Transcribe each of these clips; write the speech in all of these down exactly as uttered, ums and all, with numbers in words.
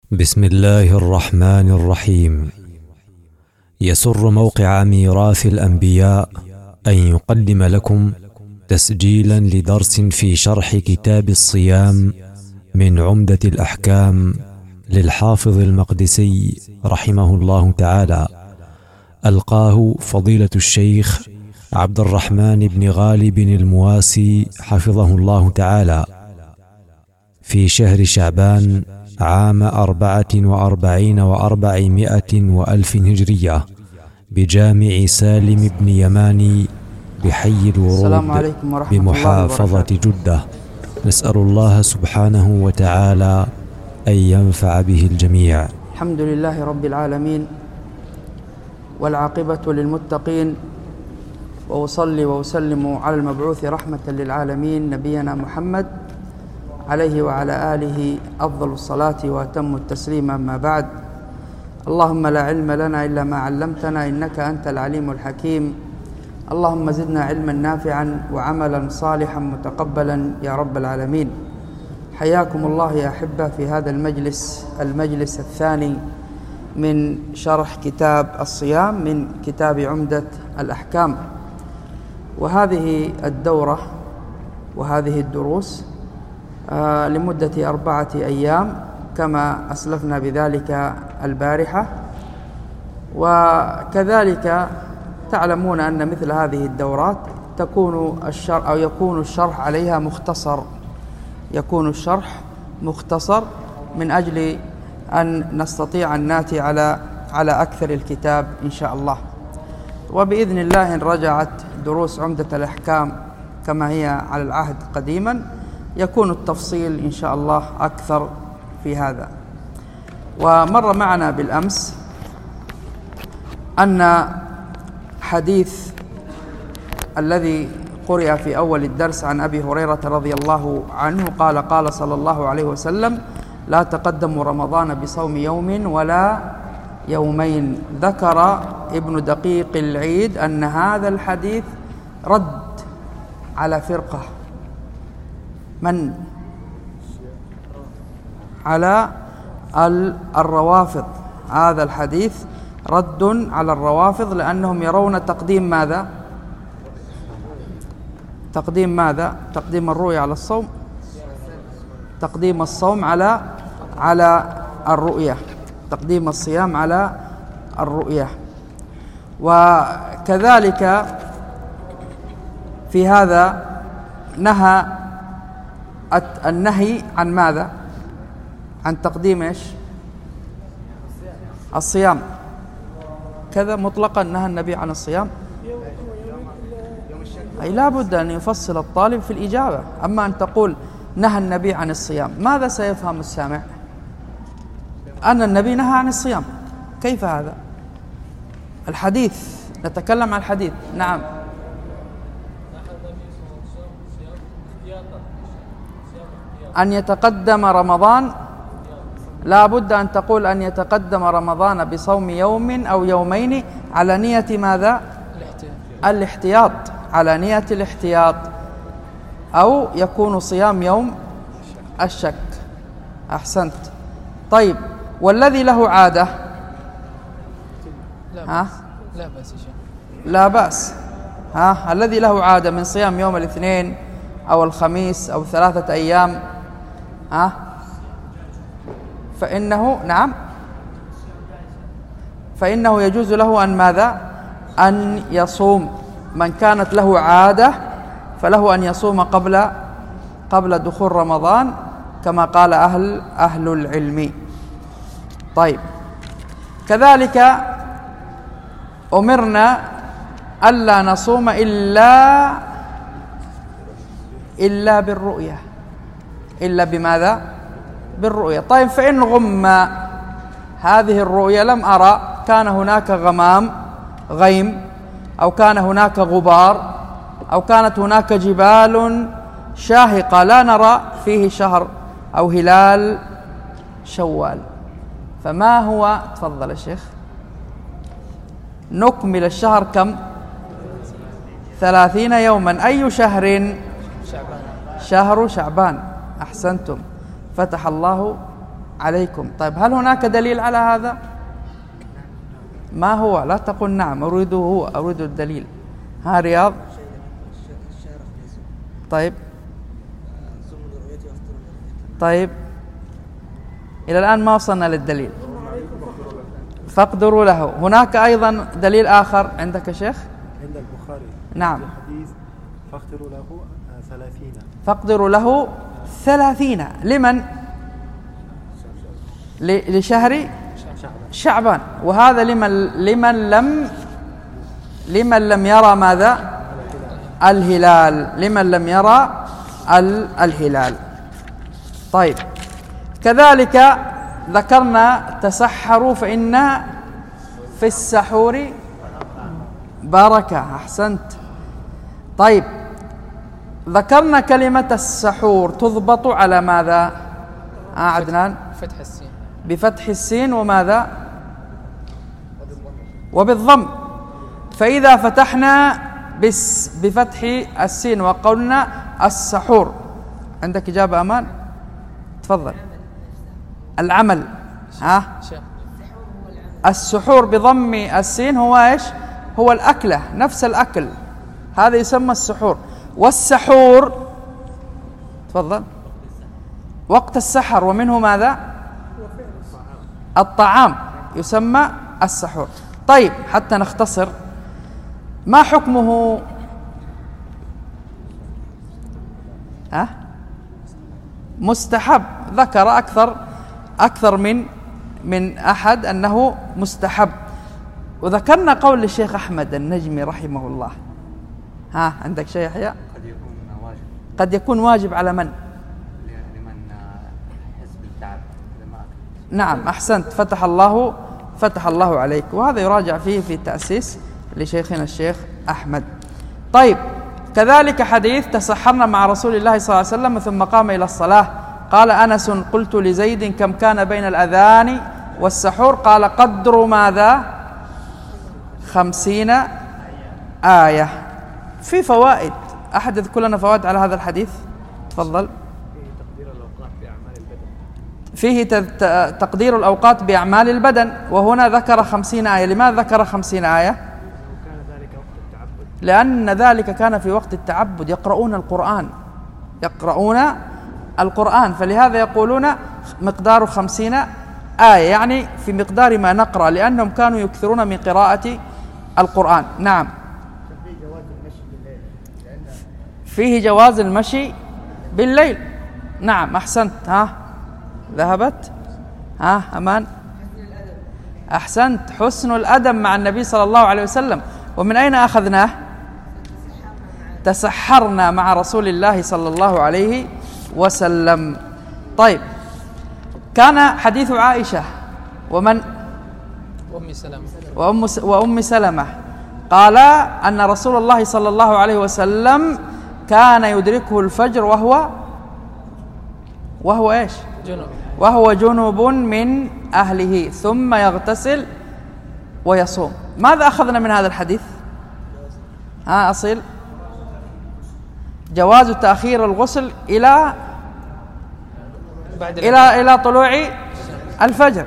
بسم الله الرحمن الرحيم. يسر موقع ميراث الأنبياء أن يقدم لكم تسجيلا لدرس في شرح كتاب الصيام من عمدة الأحكام للحافظ المقدسي رحمه الله تعالى، ألقاه فضيلة الشيخ عبد الرحمن بن غالب المواسي حفظه الله تعالى في شهر شعبان عام أربعة وأربعين وأربعمائة وألف هجرية بجامع سالم بن يماني بحي الورود بمحافظة جدة. نسأل الله سبحانه وتعالى أن ينفع به الجميع. الحمد لله رب العالمين، والعاقبة للمتقين، وأصلي وأسلم على المبعوث رحمة للعالمين نبينا محمد عليه وعلى آله أفضل الصلاة وأتم التسليم. أما بعد، اللهم لا علم لنا إلا ما علمتنا إنك أنت العليم الحكيم. اللهم زدنا علما نافعا وعملا صالحا متقبلا يا رب العالمين. حياكم الله يا أحبة في هذا المجلس المجلس الثاني من شرح كتاب الصيام من كتاب عمدة الأحكام. وهذه الدورة وهذه الدروس آه لمدة أربعة أيام كما أسلفنا بذلك البارحة. وكذلك تعلمون أن مثل هذه الدورات تكون الشرح أو يكون الشرح عليها مختصر يكون الشرح مختصر من أجل أن نستطيع أن نأتي على على أكثر الكتاب إن شاء الله. وبإذن الله إن رجعت دروس عمدة الأحكام كما هي على العهد قديما يكون التفصيل إن شاء الله أكثر في هذا. ومر معنا بالأمس أن حديث الذي قرئ في أول الدرس عن أبي هريرة رضي الله عنه قال قال صلى الله عليه وسلم: لا تقدموا رمضان بصوم يوم ولا يومين. ذكر ابن دقيق العيد أن هذا الحديث رد على فرقة من على الروافض. هذا الحديث رد على الروافض لأنهم يرون تقديم ماذا؟ تقديم ماذا؟ تقديم الرؤية على الصوم، تقديم الصوم على على الرؤية، تقديم الصيام على الرؤية. وكذلك في هذا نهى النهي عن ماذا؟ عن تقديم ايش؟ الصيام. كذا مطلقا نهى النبي عن الصيام. أي لا بد أن يفصل الطالب في الإجابة. أما أن تقول نهى النبي عن الصيام، ماذا سيفهم السامع؟ أن النبي نهى عن الصيام، كيف هذا؟ الحديث، نتكلم عن الحديث. نعم، أن يتقدم رمضان لا بد أن تقول أن يتقدم رمضان بصوم يوم أو يومين على نية ماذا؟ الاحتياط، على نية الاحتياط، أو يكون صيام يوم الشك. أحسنت. طيب، والذي له عادة ها؟ لا بأس لا بأس ها؟ الذي له عادة من صيام يوم الاثنين أو الخميس أو ثلاثة أيام ها؟ فإنه نعم فإنه يجوز له أن ماذا؟ أن يصوم. من كانت له عادة فله أن يصوم قبل قبل دخول رمضان كما قال أهل أهل العلم. طيب، كذلك أمرنا ألا نصوم إلا إلا بالرؤية. إلا بماذا؟ بالرؤية. طيب، فإن غم هذه الرؤية لم أرى، كان هناك غمام غيم، أو كان هناك غبار، أو كانت هناك جبال شاهقة لا نرى فيه شهر أو هلال شوال، فما هو؟ تفضل يا شيخ. نكمل الشهر كم؟ ثلاثين يوما. أي شهر؟ شهر شعبان. أحسنتم، فتح الله عليكم. طيب هل هناك دليل على هذا؟ ما هو؟ لا تقل نعم، أريده هو، أريد الدليل. ها رياض. طيب طيب إلى الآن ما وصلنا للدليل. فاقدروا له. هناك أيضا دليل آخر عندك يا شيخ؟ عند البخاري. نعم. حديث فاقدروا له ثلاثين. فاقدروا له ثلاثين. لمن؟ لشهر شعبان. وهذا لمن لمن لم لمن لم يرى ماذا؟ الهلال. لمن لم يرى الهلال. طيب كذلك ذكرنا تسحروا فإن في السحور بركة. أحسنت. طيب ذكرنا كلمة السحور تضبط على ماذا؟ آه عدنان. فتح السين. بفتح السين وماذا؟ وبالضم. فإذا فتحنا بس بفتح السين وقلنا السحور. عندك إجابة أمان؟ تفضل. العمل. ها؟ السحور بضم السين هو إيش؟ هو الأكلة، نفس الأكل، هذا يسمى السحور. والسحور تفضل وقت السحر، ومنه ماذا؟ الطعام يسمى السحور. طيب حتى نختصر، ما حكمه؟ ها؟ مستحب. ذكر أكثر أكثر من من أحد أنه مستحب. وذكرنا قول الشيخ أحمد النجمي رحمه الله. ها عندك شيء يحيى؟ قد يكون واجب. قد يكون واجب على من؟ لمن يحس بالتعب. نعم أحسنت. فتح الله فتح الله عليك. وهذا يراجع فيه في التأسيس لشيخنا الشيخ أحمد. طيب كذلك حديث تسحرنا مع رسول الله صلى الله عليه وسلم ثم قام إلى الصلاة. قال أنس قلت لزيد كم كان بين الأذان والسحور؟ قال قدر ماذا؟ خمسين آية. في فوائد، أحد يذكر لنا فوائد على هذا الحديث؟ تفضل. فيه تقدير الأوقات بأعمال البدن، وهنا ذكر خمسين آية. لماذا ذكر خمسين آية؟ لأن ذلك كان في وقت التعبد، يقرؤون القرآن يقرؤون القرآن فلهذا يقولون مقدار خمسين آية، يعني في مقدار ما نقرأ، لأنهم كانوا يكثرون من قراءة القرآن. نعم. فيه جواز المشي بالليل. نعم أحسنت. ها ذهبت. ها أمان. أحسنت. حسن الأدب مع النبي صلى الله عليه وسلم. ومن أين أخذناه؟ تسحرنا مع رسول الله صلى الله عليه وسلم. طيب كان حديث عائشة ومن وأم سلمة وأم, وأم سلمة قال أن رسول الله صلى الله عليه وسلم كان يدركه الفجر وهو وهو إيش؟ جنوب. وهو جنوب من أهله ثم يغتسل ويصوم. ماذا أخذنا من هذا الحديث؟ ها أصيل؟ جواز تأخير الغسل إلى إلى إلى طلوع الفجر.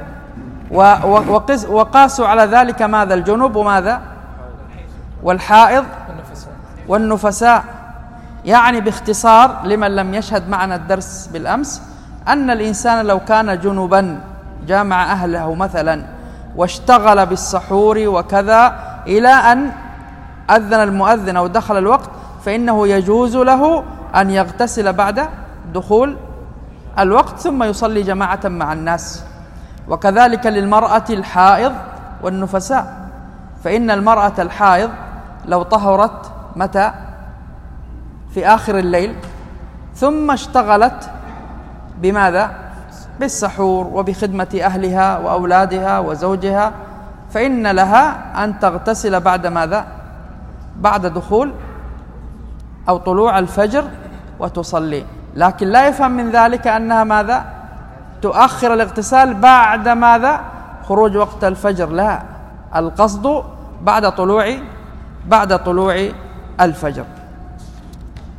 وقاسوا على ذلك ماذا؟ الجنوب وماذا؟ والحائض والنفساء. يعني باختصار لمن لم يشهد معنا الدرس بالأمس، أن الإنسان لو كان جنبا جامع أهله مثلا واشتغل بالسحور وكذا إلى أن أذن المؤذن أو دخل الوقت، فإنه يجوز له أن يغتسل بعد دخول الوقت ثم يصلي جماعة مع الناس. وكذلك للمرأة الحائض والنفساء، فإن المرأة الحائض لو طهرت متى؟ في آخر الليل، ثم اشتغلت بماذا؟ بالسحور وبخدمة أهلها وأولادها وزوجها، فإن لها أن تغتسل بعد ماذا؟ بعد دخول أو طلوع الفجر وتصلي. لكن لا يفهم من ذلك أنها ماذا؟ تؤخر الاغتسال بعد ماذا؟ خروج وقت الفجر. لا، القصد بعد طلوع بعد طلوع الفجر.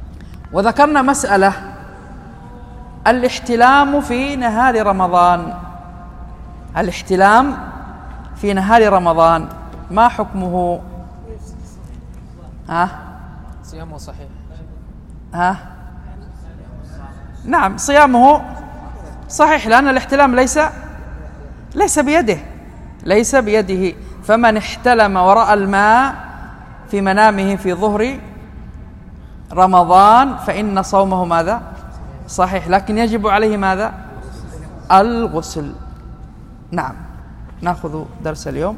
وذكرنا مسألة الاحتلام في نهار رمضان. الاحتلام في نهار رمضان ما حكمه؟ ها صيامه صحيح. ها نعم صيامه صحيح، لأن الاحتلام ليس ليس بيده ليس بيده فمن احتلم ورأى الماء في منامه في ظهر رمضان فإن صومه ماذا؟ صحيح، لكن يجب عليه ماذا؟ الغسل. نعم، نأخذ درس اليوم.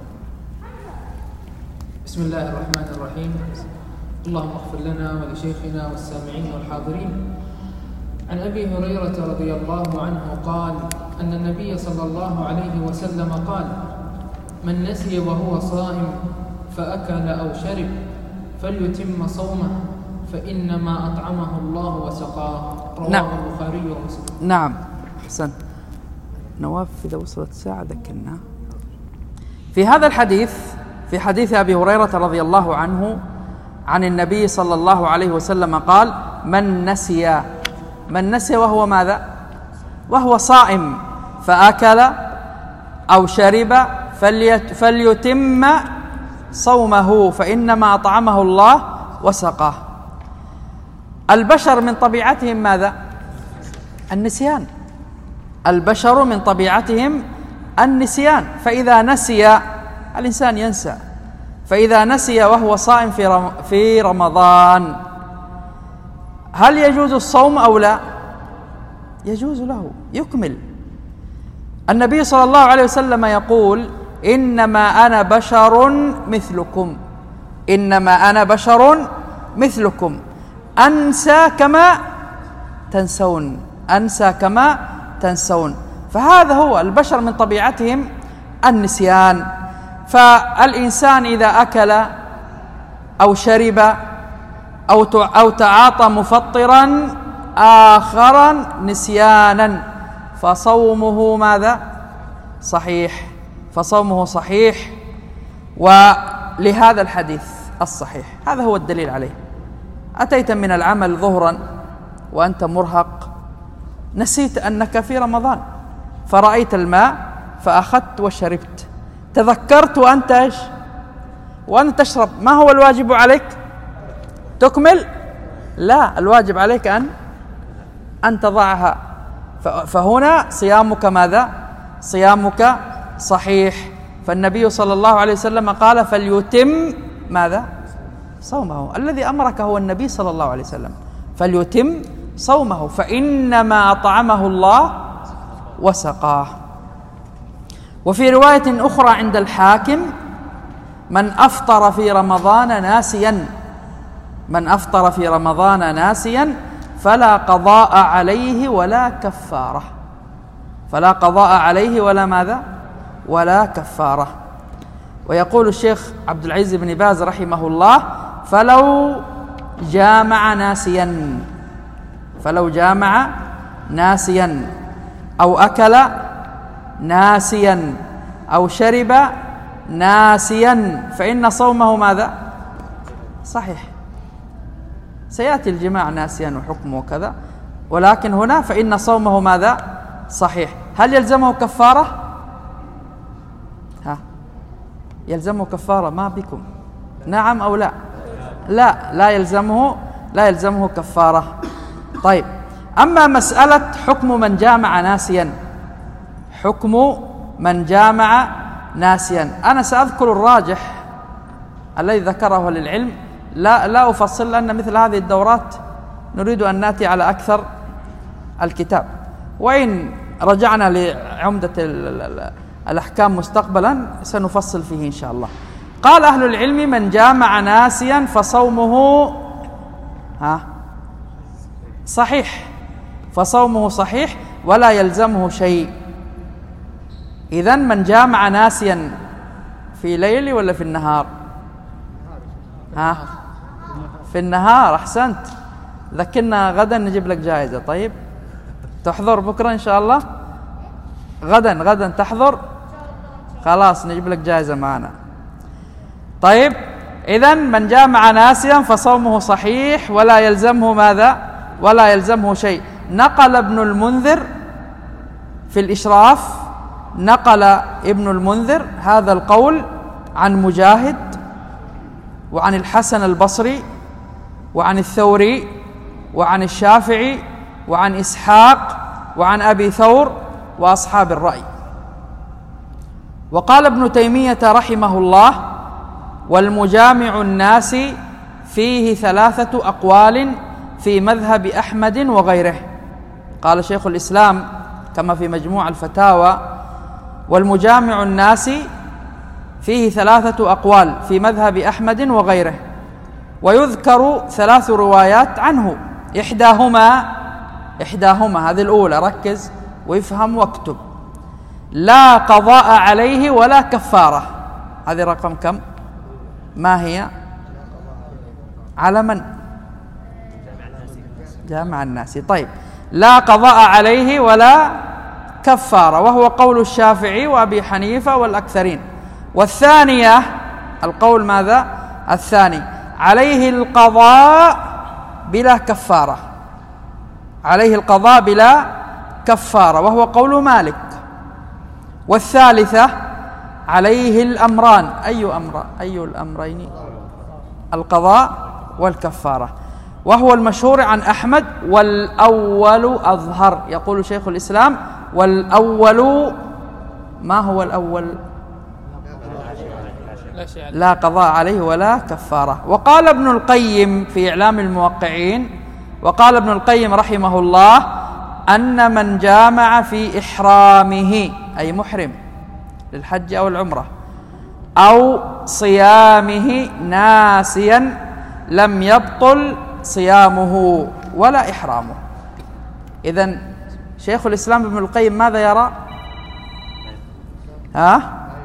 بسم الله الرحمن الرحيم. اللهم اغفر لنا ولشيخنا والسامعين والحاضرين. عن أبي هريرة رضي الله عنه قال أن النبي صلى الله عليه وسلم قال: من نسي وهو صائم فأكل أو شرب فليتم صومه فإنما أطعمه الله وسقاه. رواه نعم. البخاري ومسلم. نعم أحسن. نواف إذا وصلت ساعة ذكرنا. في هذا الحديث، في حديث أبي هريرة رضي الله عنه عن النبي صلى الله عليه وسلم قال: من نسي من نسي وهو ماذا؟ وهو صائم فأكل أو شرب فليتم صومه فإنما أطعمه الله وسقاه. البشر من طبيعتهم ماذا؟ النسيان. البشر من طبيعتهم النسيان، فإذا نسي الإنسان ينسى، فإذا نسي وهو صائم في في رمضان هل يجوز الصوم أو لا؟ يجوز له، يكمل. النبي صلى الله عليه وسلم يقول: إنما أنا بشر مثلكم إنما أنا بشر مثلكم أنسى كما تنسون أنسى كما تنسون. فهذا هو، البشر من طبيعتهم النسيان. فالإنسان إذا أكل أو شرب أو أو تعاطى مفطرا آخرا نسيانا فصومه ماذا؟ صحيح فصومه صحيح. ولهذا الحديث الصحيح هذا هو الدليل عليه. أتيت من العمل ظهرا وأنت مرهق، نسيت أنك في رمضان فرأيت الماء فأخذت وشربت، تذكرت وأنت إيش؟ وأنت تشرب، ما هو الواجب عليك؟ تكمل؟ لا، الواجب عليك أن أن تضعها. فهنا صيامك ماذا؟ صيامك صحيح. فالنبي صلى الله عليه وسلم قال: فليتم ماذا؟ صومه. الذي أمرك هو النبي صلى الله عليه وسلم، فليتم صومه فإنما أطعمه الله وسقاه. وفي رواية أخرى عند الحاكم: من أفطر في رمضان ناسيا من أفطر في رمضان ناسيا فلا قضاء عليه ولا كفارة فلا قضاء عليه ولا ماذا؟ ولا كفارة. ويقول الشيخ عبد العزيز بن باز رحمه الله: فلو جامع ناسيا فلو جامع ناسيا أو أكل ناسيا أو شرب ناسيا فإن صومه ماذا؟ صحيح. سيأتي الجماع ناسيا وحكمه كذا، ولكن هنا فإن صومه ماذا؟ صحيح. هل يلزمه كفارة؟ ها يلزمه كفارة؟ ما بكم، نعم أو لا؟ لا لا يلزمه لا يلزمه كفارة. طيب، أما مسألة حكم من جامع ناسيا حكم من جامع ناسيا أنا سأذكر الراجح الذي ذكره للعلم، لا لا أفصل، لأن مثل هذه الدورات نريد أن نأتي على أكثر الكتاب. وإن رجعنا لعمدة الأحكام مستقبلا سنفصل فيه إن شاء الله. قال أهل العلم: من جامع ناسيا فصومه ها صحيح فصومه صحيح ولا يلزمه شيء. إذن من جامع ناسيا في ليل ولا في النهار؟ ها في النهار. أحسنت، ذكرنا غدا نجيب لك جائزة. طيب، تحضر بكرة إن شاء الله؟ غدا غدا تحضر؟ خلاص نجيب لك جائزة معنا. طيب، إذن من جامع ناسيا فصومه صحيح ولا يلزمه ماذا؟ ولا يلزمه شيء. نقل ابن المنذر في الإشراف نقل ابن المنذر هذا القول عن مجاهد وعن الحسن البصري وعن الثوري وعن الشافعي وعن إسحاق وعن أبي ثور وأصحاب الرأي. وقال ابن تيمية رحمه الله: والمجامع الناس فيه ثلاثة أقوال في مذهب أحمد وغيره. قال شيخ الإسلام كما في مجموع الفتاوى: والمجامع الناس فيه ثلاثة أقوال في مذهب أحمد وغيره، ويذكر ثلاث روايات عنه، إحداهما إحداهما هذه الأولى، ركز ويفهم واكتب: لا قضاء عليه ولا كفارة. هذه رقم كم؟ ما هي؟ على من؟ جامع الناس. طيب، لا قضاء عليه ولا كفارة، وهو قول الشافعي وأبي حنيفة والأكثرين. والثانية القول ماذا؟ الثاني: عليه القضاء بلا كفارة، عليه القضاء بلا كفارة، وهو قول مالك. والثالثة: عليه الأمران. أي أمر؟ أي الأمرين؟ القضاء والكفارة، وهو المشهور عن أحمد. والأول أظهر. يقول شيخ الإسلام: والأول، ما هو الأول؟ لا قضاء عليه ولا كفارة. وقال ابن القيم في إعلام الموقعين، وقال ابن القيم رحمه الله: أن من جامع في إحرامه، أي محرم للحج أو العمرة، أو صيامه ناسيا، لم يبطل صيامه ولا إحرامه. إذن شيخ الإسلام ابن القيم ماذا يرى؟ ها؟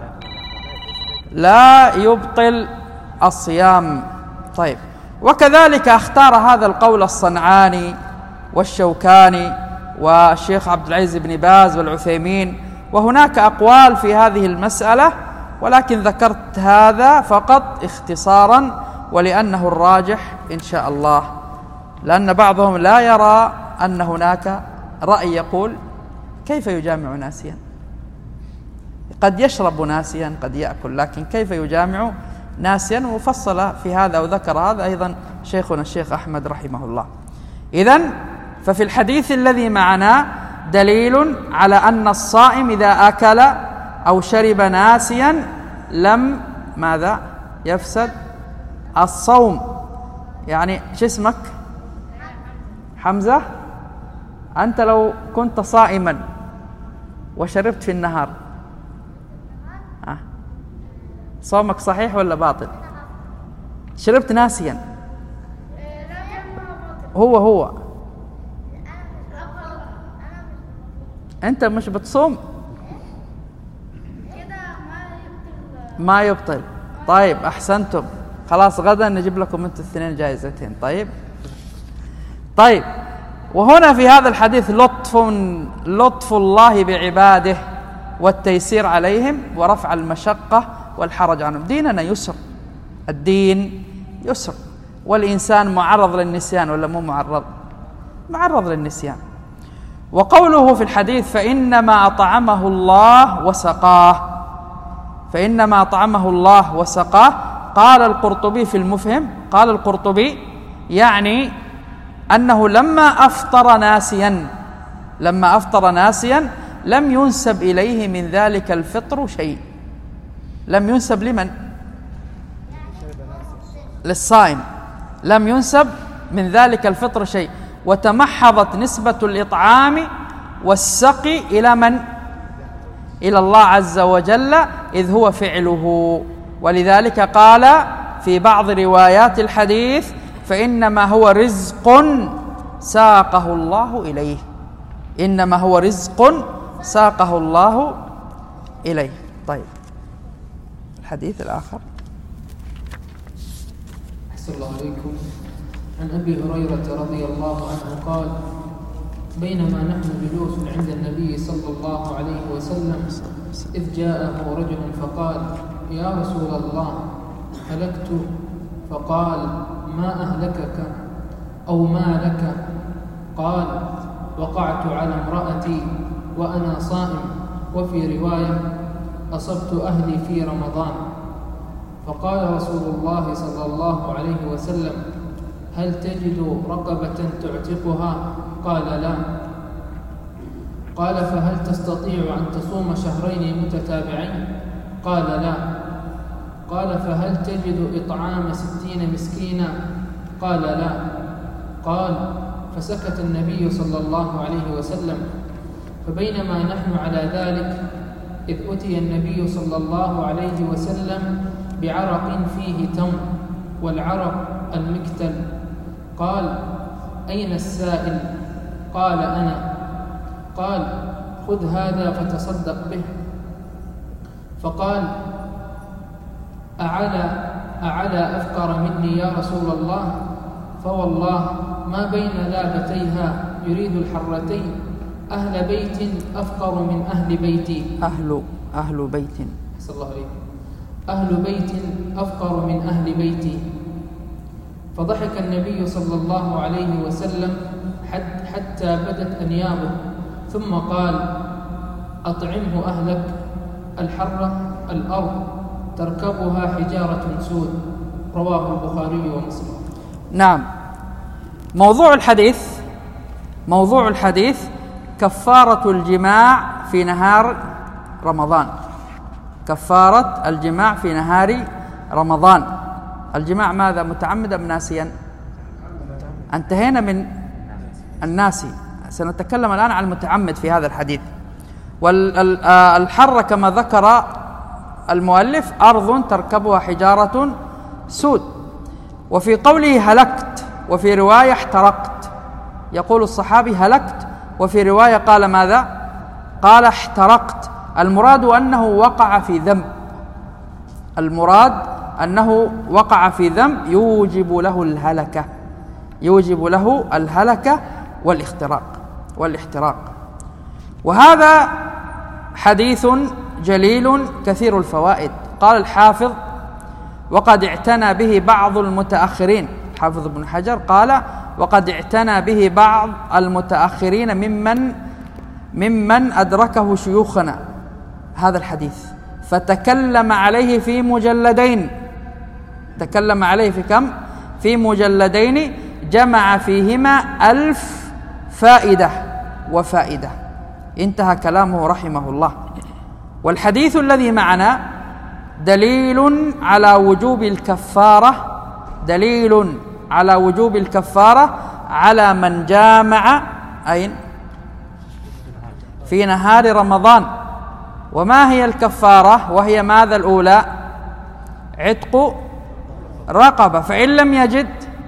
لا يبطل الصيام. طيب، وكذلك اختار هذا القول الصنعاني والشوكاني والشيخ عبد العزيز بن باز والعثيمين، وهناك أقوال في هذه المسألة، ولكن ذكرت هذا فقط اختصارا ولأنه الراجح إن شاء الله، لأن بعضهم لا يرى أن هناك رأي يقول: كيف يجامع ناسيا؟ قد يشرب ناسيا، قد يأكل، لكن كيف يجامع ناسيا؟ وفصل في هذا وذكر هذا أيضا شيخنا الشيخ أحمد رحمه الله. إذن ففي الحديث الذي معنا دليل على أن الصائم إذا أكل أو شرب ناسيا لم ماذا؟ يفسد الصوم. يعني شو اسمك؟ حمزة. أنت لو كنت صائما وشربت في النهار، آه. صومك صحيح ولا باطل؟ شربت ناسيا، هو هو أنت مش بتصوم، ما يبطل. طيب، أحسنتم. خلاص، غدا نجيب لكم أنتم الاثنين جائزتين. طيب طيب وهنا في هذا الحديث لطف لطف الله بعباده والتيسير عليهم ورفع المشقة والحرج عنهم. ديننا يسر، الدين يسر، والإنسان معرض للنسيان ولا مو معرض؟ معرض للنسيان. وقوله في الحديث: فإنما أطعمه الله وسقاه، فإنما أطعمه الله وسقاه، قال القرطبي في المفهم، قال القرطبي يعني أنه لما أفطر ناسيا لما أفطر ناسيا لم ينسب إليه من ذلك الفطر شيء. لم ينسب لمن؟ للصائم. لم ينسب من ذلك الفطر شيء، وتمحضت نسبة الإطعام والسقي إلى من؟ إلى الله عز وجل، إذ هو فعله. ولذلك قال في بعض روايات الحديث: فإنما هو رزق ساقه الله إليه. إنما هو رزق ساقه الله إليه. طيب، الحديث الآخر. أحسن الله عليكم. عن أبي هريرة رضي الله عنه قال: بينما نحن جلوس عند النبي صلى الله عليه وسلم إذ جاءه رجل فقال: يا رسول الله، هلكت. فقال: ما أهلكك أو ما لك؟ قال: وقعت على امرأتي وأنا صائم، وفي رواية أصبت أهلي في رمضان. فقال رسول الله صلى الله عليه وسلم: هل تجد رقبة تعتقها؟ قال: لا. قال: فهل تستطيع أن تصوم شهرين متتابعين؟ قال: لا. قال: فهل تجد إطعام ستين مسكينا؟ قال: لا. قال: فسكت النبي صلى الله عليه وسلم. فبينما نحن على ذلك إذ أتي النبي صلى الله عليه وسلم بعرق فيه تمر، والعرق المكتل. قال: أين السائل؟ قال: أنا. قال: خذ هذا فتصدق به. فقال: أعلى أعلى أفقر مني يا رسول الله؟ فوالله ما بين لابتيها يريد الحرتين أهل بيت أفقر من أهل بيتي. أهل أهل بيت صلى الله عليه أهل بيت أفقر من أهل بيتي. فضحك النبي صلى الله عليه وسلم حتى بدت أنيابه، ثم قال: أطعمه أهلك. الحرة الأرض تركبها حجارة سود. رواه البخاري ومسلم. نعم. موضوع الحديث موضوع الحديث كفارة الجماع في نهار رمضان. كفارة الجماع في نهار رمضان. الجماع ماذا؟ متعمد أم ناسيا؟ انتهينا من الناسي، سنتكلم الآن عن المتعمد في هذا الحديث. والحرة كما ذكر المؤلف أرض تركبها حجارة سود. وفي قوله هلكت وفي رواية احترقت، يقول الصحابي هلكت، وفي رواية قال ماذا؟ قال احترقت. المراد أنه وقع في ذنب، المراد أنه وقع في ذنب يوجب له الهلكة، يوجب له الهلكة والاحتراق والاحتراق وهذا حديث جليل كثير الفوائد. قال الحافظ: وقد اعتنى به بعض المتأخرين. حافظ ابن حجر قال: وقد اعتنى به بعض المتأخرين ممن ممن أدركه شيوخنا هذا الحديث، فتكلم عليه في مجلدين. تكلم عليه في كم؟ في مجلدين، جمع فيهما ألف فائدة وفائدة. انتهى كلامه رحمه الله. والحديث الذي معنا دليل على وجوب الكفارة، دليل على وجوب الكفارة على من جامع أين؟ في نهار رمضان. وما هي الكفارة؟ وهي ماذا الأولى؟ عتق رقبة، فإن لم يجد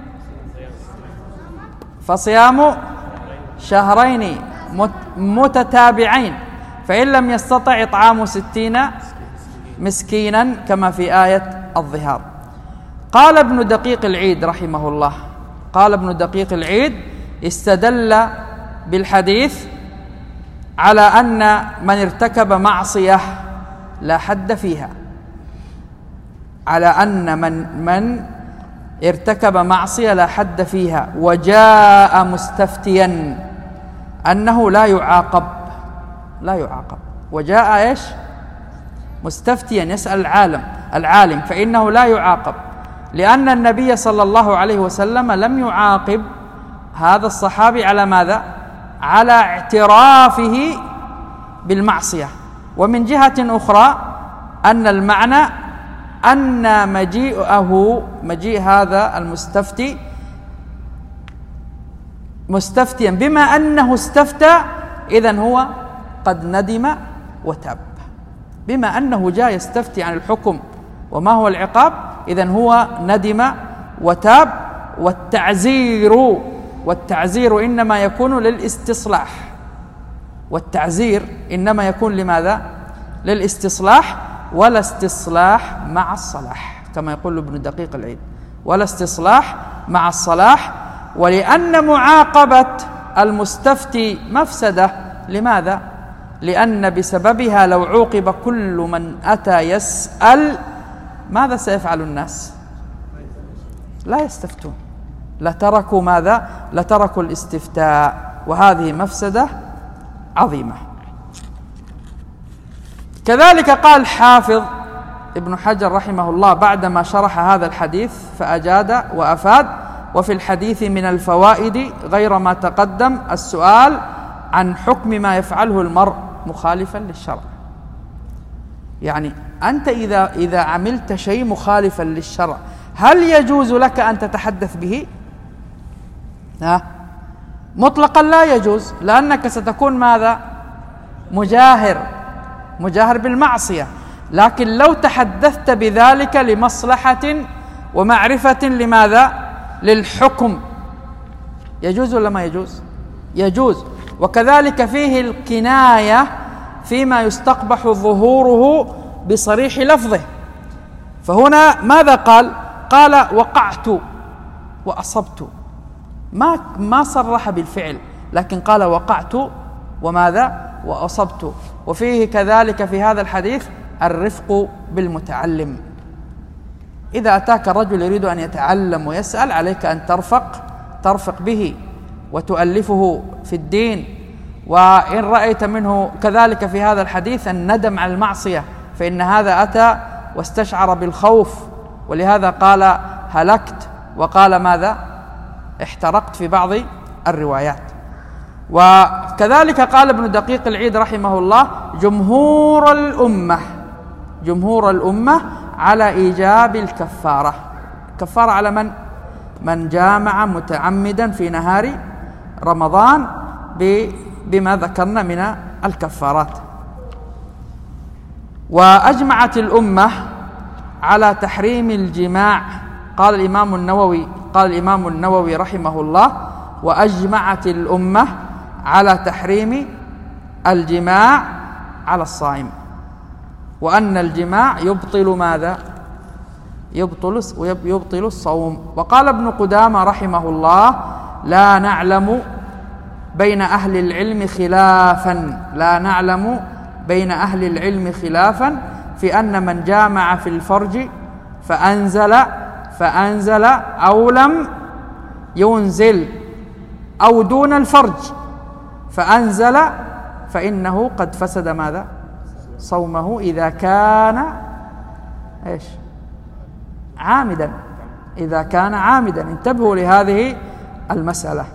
فصيام شهرين متتابعين، فإن لم يستطع إطعام ستين مسكينا كما في آية الظهار. قال ابن دقيق العيد رحمه الله، قال ابن دقيق العيد استدل بالحديث على أن من ارتكب معصية لا حد فيها، على أن من من ارتكب معصية لا حد فيها، وجاء مستفتيا أنه لا يعاقب، لا يعاقب، وجاء إيش؟ مستفتيا يسأل العالم العالم فإنه لا يعاقب، لأن النبي صلى الله عليه وسلم لم يعاقب هذا الصحابي على ماذا؟ على اعترافه بالمعصية. ومن جهة أخرى أن المعنى أن مجيئه مجيء هذا المستفتي مستفتيا بما أنه استفتى، إذن هو قد ندم وتاب. بما أنه جاء يستفتي عن الحكم وما هو العقاب، إذن هو ندم وتاب. والتعزير والتعزير إنما يكون للاستصلاح، والتعزير إنما يكون لماذا؟ للاستصلاح، ولا استصلاح مع الصلاح كما يقول ابن دقيق العيد، ولا استصلاح مع الصلاح. ولأن معاقبة المستفتي مفسدة. لماذا؟ لأن بسببها لو عوقب كل من أتى يسأل ماذا سيفعل الناس؟ لا يستفتون، لتركوا ماذا؟ لتركوا الاستفتاء، وهذه مفسدة عظيمة. كذلك قال حافظ ابن حجر رحمه الله بعدما شرح هذا الحديث فأجاد وأفاد: وفي الحديث من الفوائد غير ما تقدم السؤال عن حكم ما يفعله المرء مخالفا للشرع. يعني أنت إذا إذا عملت شيء مخالفا للشرع هل يجوز لك أن تتحدث به؟ ها؟ مطلقا لا يجوز، لأنك ستكون ماذا؟ مجاهر مجاهر بالمعصية. لكن لو تحدثت بذلك لمصلحة ومعرفة لماذا؟ للحكم، يجوز ولا ما يجوز؟ يجوز. وكذلك فيه الكناية فيما يستقبح ظهوره بصريح لفظه. فهنا ماذا قال؟ قال وقعت وأصبت، ما ما صرح بالفعل، لكن قال وقعت وماذا؟ وأصبت. وفيه كذلك في هذا الحديث الرفق بالمتعلم. إذا أتاك الرجل يريد أن يتعلم ويسأل عليك أن ترفق ترفق به وتؤلفه في الدين. وإن رأيت منه كذلك في هذا الحديث الندم على المعصية، فإن هذا أتى واستشعر بالخوف، ولهذا قال هلكت، وقال ماذا؟ احترقت في بعض الروايات. وكذلك قال ابن دقيق العيد رحمه الله جمهور الأمة جمهور الأمة على إيجاب الكفارة. كفارة على من؟ من جامع متعمدا في نهار رمضان بما ذكرنا من الكفارات. وأجمعت الأمة على تحريم الجماع. قال الإمام النووي قال الإمام النووي رحمه الله وأجمعت الأمة على تحريم الجماع على الصائم، وأن الجماع يبطل ماذا؟ يبطل يبطل الصوم. وقال ابن قدامة رحمه الله لا نعلم بين أهل العلم خلافا لا نعلم بين أهل العلم خلافا في أن من جامع في الفرج فأنزل فأنزل أو لم ينزل أو دون الفرج فأنزل فإنه قد فسد ماذا؟ صومه إذا كان إيش؟ عامدا إذا كان عامدا. انتبهوا لهذه المسألة.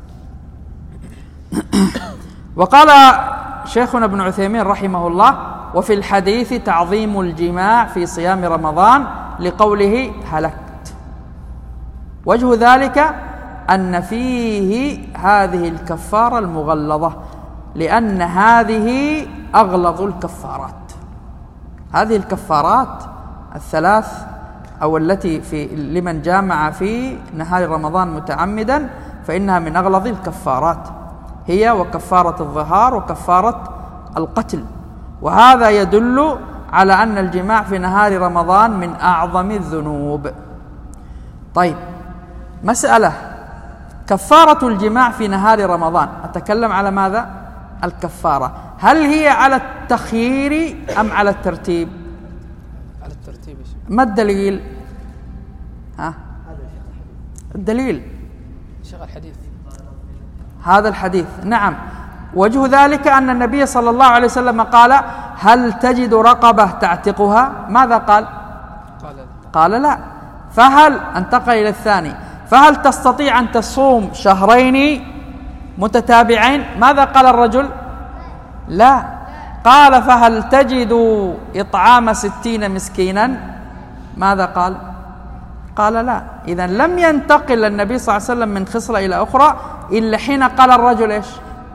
وقال شيخنا ابن عثيمين رحمه الله وفي الحديث تعظيم الجماع في صيام رمضان لقوله هلكت. وجه ذلك أن فيه هذه الكفارة المغلظة، لأن هذه أغلظ الكفارات. هذه الكفارات الثلاث أو التي في لمن جامع في نهار رمضان متعمدا فإنها من أغلظ الكفارات، هي وكفارة الظهار وكفارة القتل. وهذا يدل على أن الجماع في نهار رمضان من أعظم الذنوب. طيب، مسألة كفارة الجماع في نهار رمضان، أتكلم على ماذا؟ الكفارة، هل هي على التخيير أم على الترتيب؟ على الترتيب. ما الدليل؟ ها؟ الدليل شغل الحديث، هذا الحديث. نعم، وجه ذلك أن النبي صلى الله عليه وسلم قال هل تجد رقبة تعتقها؟ ماذا قال؟ قال قال لا. فهل انتقل إلى الثاني، فهل تستطيع أن تصوم شهرين متتابعين؟ ماذا قال الرجل؟ لا. قال فهل تجد إطعام ستين مسكينا؟ ماذا قال؟ قال لا. إذن لم ينتقل النبي صلى الله عليه وسلم من خصلة إلى أخرى إلا حين قال الرجل إيش؟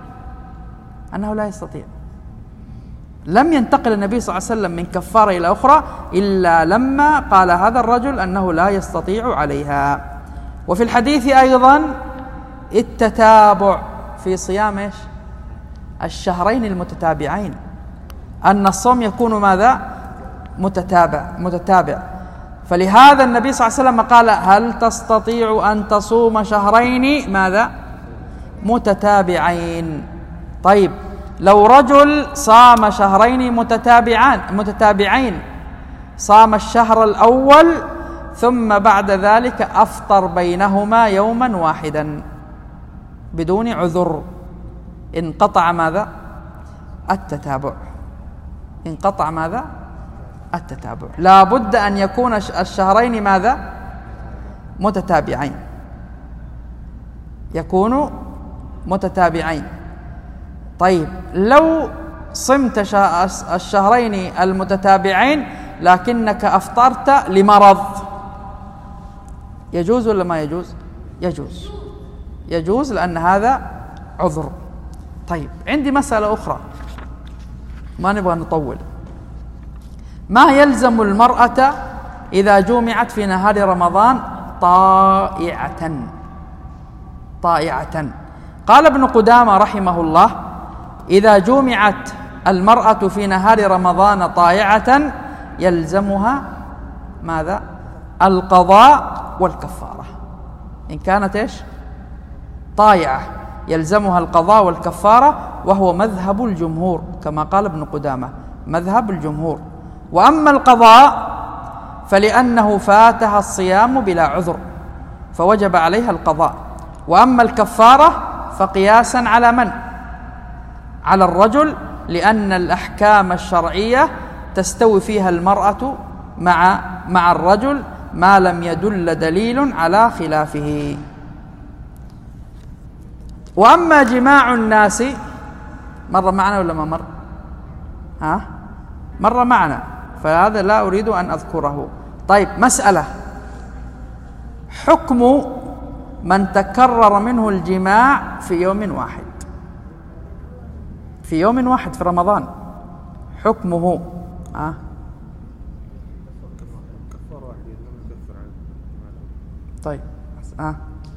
أنه لا يستطيع. لم ينتقل النبي صلى الله عليه وسلم من كفارة إلى أخرى إلا لما قال هذا الرجل أنه لا يستطيع عليها. وفي الحديث أيضا التتابع في صيام إيش؟ الشهرين المتتابعين، أن الصوم يكون ماذا؟ متتابع متتابع. فلهذا النبي صلى الله عليه وسلم قال هل تستطيع أن تصوم شهرين ماذا؟ متتابعين. طيب، لو رجل صام شهرين متتابعان متتابعين صام الشهر الأول ثم بعد ذلك أفطر بينهما يوما واحدا بدون عذر، انقطع ماذا؟ التتابع. انقطع ماذا؟ التتابع. لا بد أن يكون الشهرين ماذا؟ متتابعين، يكونوا متتابعين. طيب لو صمت الشهرين المتتابعين لكنك أفطرت لمرض، يجوز ولا ما يجوز؟ يجوز، يجوز لأن هذا عذر. طيب عندي مسألة أخرى ما نبغى نطول. ما يلزم المرأة إذا جمعت في نهار رمضان طائعة؟ طائعة. قال ابن قدامة رحمه الله: إذا جمعت المرأة في نهار رمضان طائعة يلزمها ماذا؟ القضاء والكفارة. إن كانت إيش؟ طائعة يلزمها القضاء والكفارة، وهو مذهب الجمهور كما قال ابن قدامة، مذهب الجمهور. وأما القضاء فلأنه فاتها الصيام بلا عذر فوجب عليها القضاء. وأما الكفارة فقياسا على من؟ على الرجل، لأن الأحكام الشرعية تستوي فيها المرأة مع مع الرجل ما لم يدل دليل على خلافه. وأما جماع الناس، مر معنا ولا ما مر؟ ها؟ مر معنا، فهذا لا أريد أن أذكره. طيب مسألة: حكم من تكرر منه الجماع في يوم واحد، في يوم واحد في رمضان، حكمه ها؟ طيب ها؟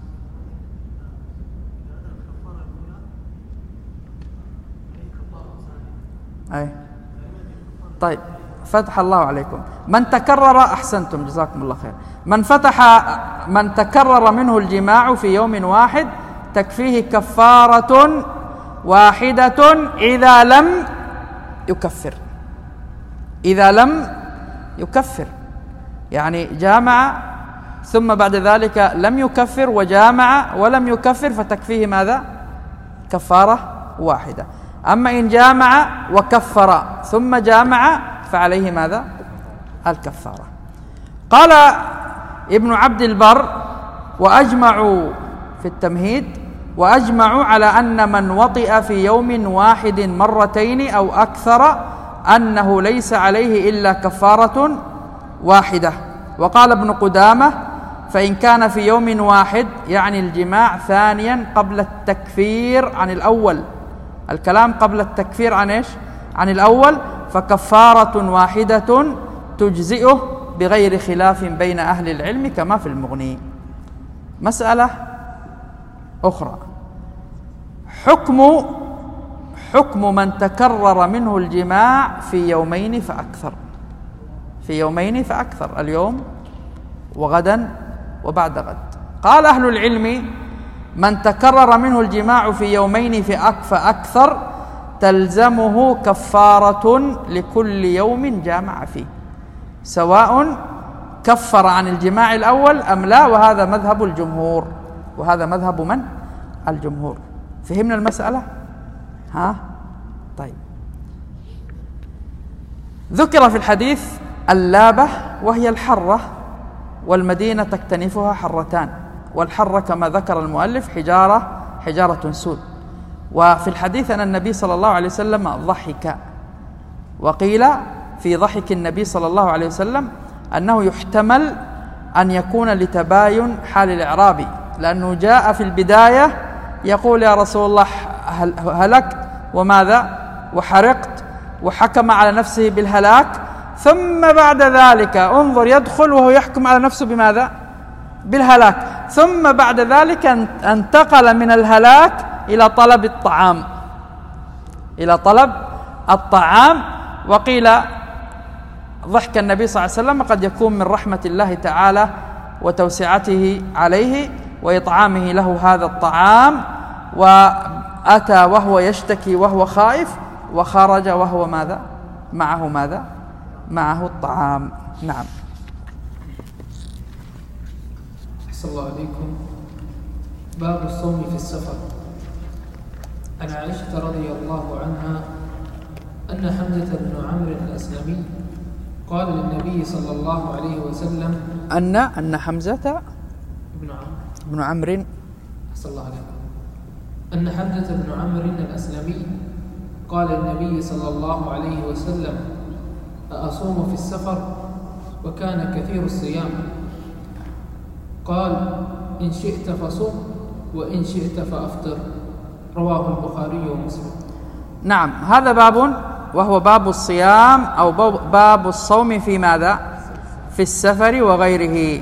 أي طيب فتح الله عليكم. من تكرر، أحسنتم جزاكم الله خير، من فتح من تكرر منه الجماع في يوم واحد تكفيه كفارة واحدة إذا لم يكفر. إذا لم يكفر يعني جامع ثم بعد ذلك لم يكفر وجامع ولم يكفر فتكفيه ماذا؟ كفارة واحدة. أما إن جامع وكفر ثم جامع فعليه ماذا؟ الكفارة. قال ابن عبد البر: وأجمعوا في التمهيد، وأجمعوا على أن من وطئ في يوم واحد مرتين أو أكثر أنه ليس عليه إلا كفارة واحدة. وقال ابن قدامة: فإن كان في يوم واحد يعني الجماع ثانيا قبل التكفير عن الأول، الكلام قبل التكفير عن إيش؟ عن الأول، فكفارة واحدة تجزئه بغير خلاف بين أهل العلم كما في المغني. مسألة أخرى: حكم حكم من تكرر منه الجماع في يومين فأكثر، في يومين فأكثر، اليوم وغدا وبعد غد. قال أهل العلم: من تكرر منه الجماع في يومين فأكثر تلزمه كفارة لكل يوم جامع فيه، سواء كفر عن الجماع الأول أم لا. وهذا مذهب الجمهور، وهذا مذهب من؟ الجمهور. فهمنا المسألة؟ ها؟ طيب. ذكر في الحديث اللابة وهي الحرة، والمدينة تكتنفها حرتان، والحرة كما ذكر المؤلف حجارة حجارة سود. وفي الحديث أن النبي صلى الله عليه وسلم ضحك، وقيل في ضحك النبي صلى الله عليه وسلم أنه يحتمل أن يكون لتباين حال الإعرابي، لأنه جاء في البداية يقول: يا رسول الله هلكت وماذا وحرقت، وحكم على نفسه بالهلاك. ثم بعد ذلك انظر يدخل وهو يحكم على نفسه بماذا؟ بالهلاك. ثم بعد ذلك انتقل من الهلاك إلى طلب الطعام، إلى طلب الطعام. وقيل ضحك النبي صلى الله عليه وسلم قد يكون من رحمة الله تعالى وتوسعته عليه وإطعامه له هذا الطعام، وأتى وهو يشتكي وهو خائف، وخرج وهو ماذا؟ معه ماذا؟ معه الطعام. نعم. أحسن الله عليكم. باب الصوم في السفر. عن عائشة رضي الله عنها أن حمزة بن عمرو الأسلمي قال للنبي صلى الله عليه وسلم أن أن حمزة بن عمرو بن عمرو أحسن الله عليكم أن حمزة بن عمرو الأسلمي قال للنبي صلى الله عليه وسلم أأصوم في السفر وكان كثير الصيام؟ قال إن شئت فصم وإن شئت فأفطر. رواه البخاري ومسلم. نعم، هذا باب وهو باب الصيام أو باب الصوم في ماذا؟ في السفر وغيره.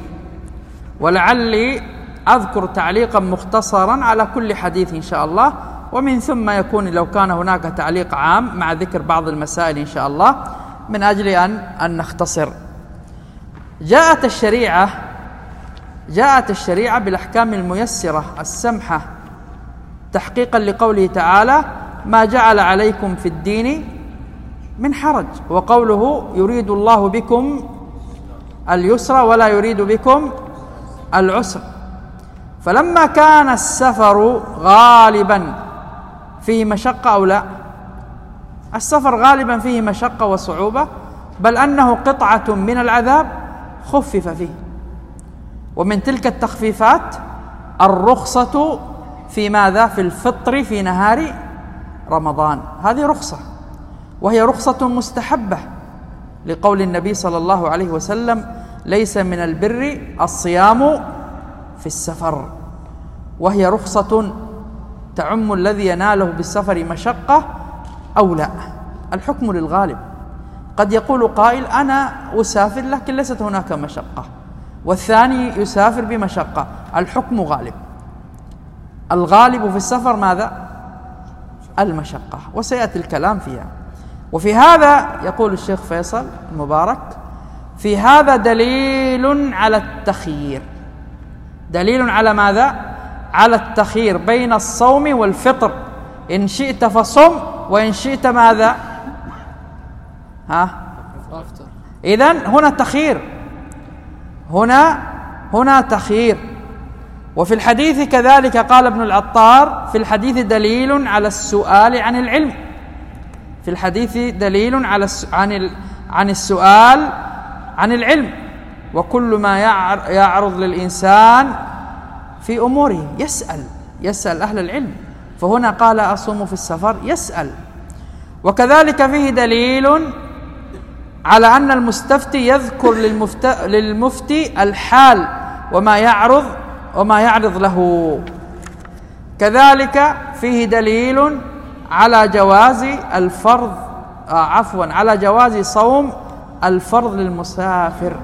ولعلي أذكر تعليقا مختصرا على كل حديث إن شاء الله، ومن ثم يكون لو كان هناك تعليق عام مع ذكر بعض المسائل إن شاء الله من أجل أن أن نختصر. جاءت الشريعة جاءت الشريعة بالأحكام الميسرة السمحة تحقيقا لقوله تعالى: ما جعل عليكم في الدين من حرج، وقوله: يريد الله بكم اليسر ولا يريد بكم العسر. فلما كان السفر غالبا فيه مشقة أو لا؟ السفر غالبا فيه مشقة وصعوبة، بل أنه قطعة من العذاب خفف فيه. ومن تلك التخفيفات الرخصة في ماذا؟ في الفطر في نهار رمضان. هذه رخصة، وهي رخصة مستحبة لقول النبي صلى الله عليه وسلم: ليس من البر الصيام في السفر. وهي رخصة تعم الذي يناله بالسفر مشقة أو لا. الحكم للغالب. قد يقول قائل: أنا أسافر لكن ليست هناك مشقة، والثاني يسافر بمشقة. الحكم غالب. الغالب في السفر ماذا؟ المشقة، وسيأتي الكلام فيها. وفي هذا يقول الشيخ فيصل المبارك: في هذا دليل على التخيير. دليل على ماذا؟ على التخيير بين الصوم والفطر. إن شئت فصم وإن شئت ماذا؟ ها؟ إذن هنا تخيير، هنا هنا تخيير. وفي الحديث كذلك قال ابن العطار: في الحديث دليل على السؤال عن العلم. في الحديث دليل على عن عن السؤال عن العلم، وكل ما يعرض للإنسان في أموره يسأل يسأل أهل العلم. فهنا قال: أصوم في السفر، يسأل. وكذلك فيه دليل على أن المستفتي يذكر للمفتي, للمفتي الحال وما يعرض وما يعرض له. كذلك فيه دليل على جواز الفرض آه عفوا على جواز صوم الفرض للمسافر،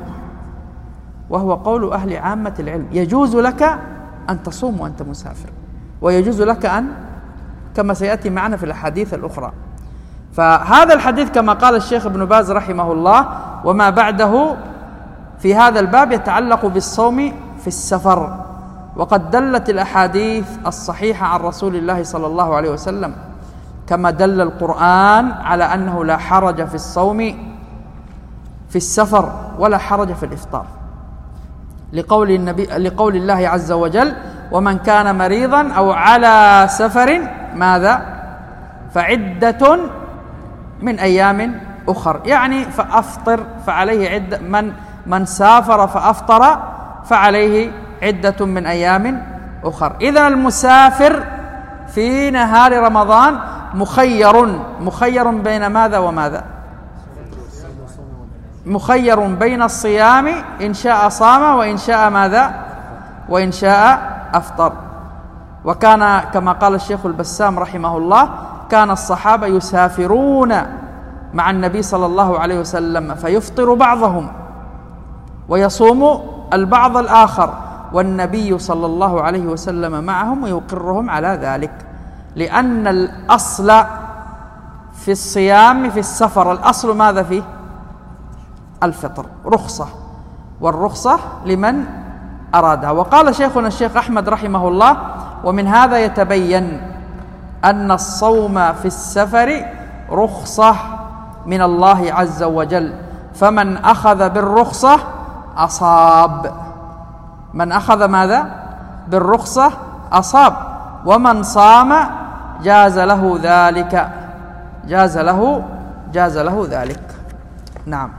وهو قول أهل عامة العلم: يجوز لك أن تصوم وأنت مسافر، ويجوز لك أن، كما سيأتي معنا في الأحاديث الأخرى. فهذا الحديث كما قال الشيخ ابن باز رحمه الله وما بعده في هذا الباب يتعلق بالصوم في السفر. وقد دلت الأحاديث الصحيحة عن رسول الله صلى الله عليه وسلم، كما دل القرآن على أنه لا حرج في الصوم في السفر ولا حرج في الإفطار، لقول النبي لقول الله عز وجل: ومن كان مريضا أو على سفر ماذا؟ فعدة من أيام أخر. يعني فأفطر فعليه عدة، من من سافر فأفطر فعليه عدة من أيام أخر. إذن المسافر في نهار رمضان مخير مخير بين ماذا وماذا؟ مخير بين الصيام، إن شاء صام وإن شاء ماذا؟ وإن شاء أفطر. وكان كما قال الشيخ البسام رحمه الله: كان الصحابة يسافرون مع النبي صلى الله عليه وسلم فيفطر بعضهم ويصوم البعض الآخر، والنبي صلى الله عليه وسلم معهم ويقرهم على ذلك، لأن الأصل في الصيام في السفر، الأصل ماذا فيه؟ الفطر، رخصة، والرخصة لمن أرادها. وقال شيخنا الشيخ أحمد رحمه الله: ومن هذا يتبين أن الصوم في السفر رخصة من الله عز وجل، فمن أخذ بالرخصة أصاب. من أخذ ماذا؟ بالرخصة أصاب. ومن صام جاز له ذلك جاز له جاز له ذلك. نعم.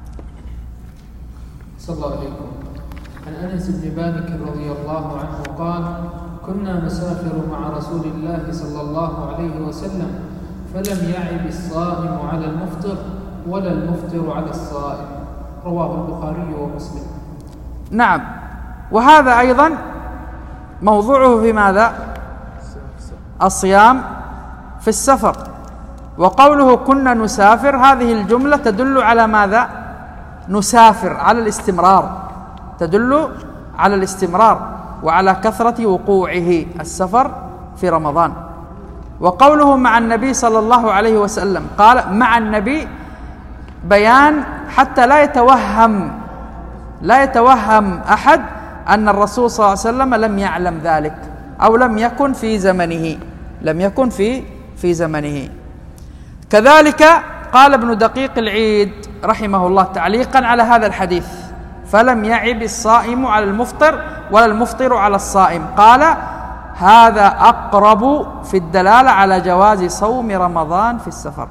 صلى الله عليكم. عن أنس بن مالك رضي الله عنه قال: كنا نسافر مع رسول الله صلى الله عليه وسلم فلم يعب الصائم على المفطر ولا المفطر على الصائم. رواه البخاري ومسلم. نعم. وهذا أيضا موضوعه في ماذا؟ الصيام في السفر. وقوله كنا نسافر، هذه الجملة تدل على ماذا؟ نسافر، على الاستمرار، تدل على الاستمرار وعلى كثرة وقوعه السفر في رمضان. وقوله مع النبي صلى الله عليه وسلم، قال مع النبي بيان حتى لا يتوهم لا يتوهم أحد أن الرسول صلى الله عليه وسلم لم يعلم ذلك أو لم يكن في زمنه لم يكن في في زمنه. كذلك قال ابن دقيق العيد رحمه الله تعليقا على هذا الحديث: فلم يعب الصائم على المفطر ولا المفطر على الصائم، قال هذا أقرب في الدلالة على جواز صوم رمضان في السفر.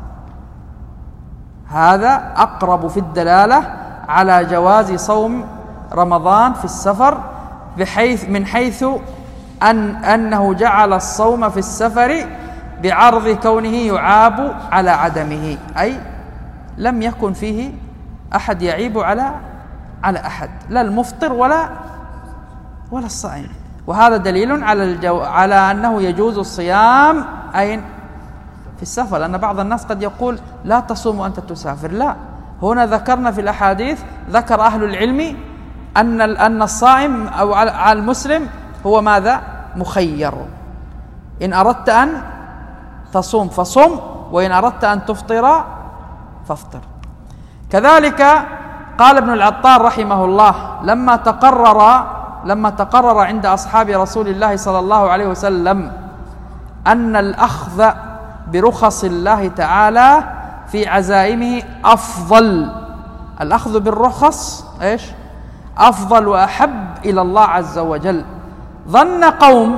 هذا أقرب في الدلالة على جواز صوم رمضان في السفر، بحيث من حيث أن أنه جعل الصوم في السفر بعرض كونه يعاب على عدمه، أي لم يكن فيه أحد يعيب على على أحد، لا المفطر ولا ولا الصائم. وهذا دليل على الجو على أنه يجوز الصيام أين؟ في السفر، لأن بعض الناس قد يقول لا تصوم وأنت تسافر. لا، هنا ذكرنا في الأحاديث، ذكر أهل العلم أن أن الصائم أو على المسلم هو ماذا؟ مخير. إن أردت أن تصوم فصم، وإن أردت أن تفطر فافطر. كذلك قال ابن العطار رحمه الله: لما تقرر لما تقرر عند أصحاب رسول الله صلى الله عليه وسلم أن الأخذ برخص الله تعالى في عزائمه أفضل، الأخذ بالرخص إيش؟ أفضل وأحب إلى الله عز وجل، ظن قوم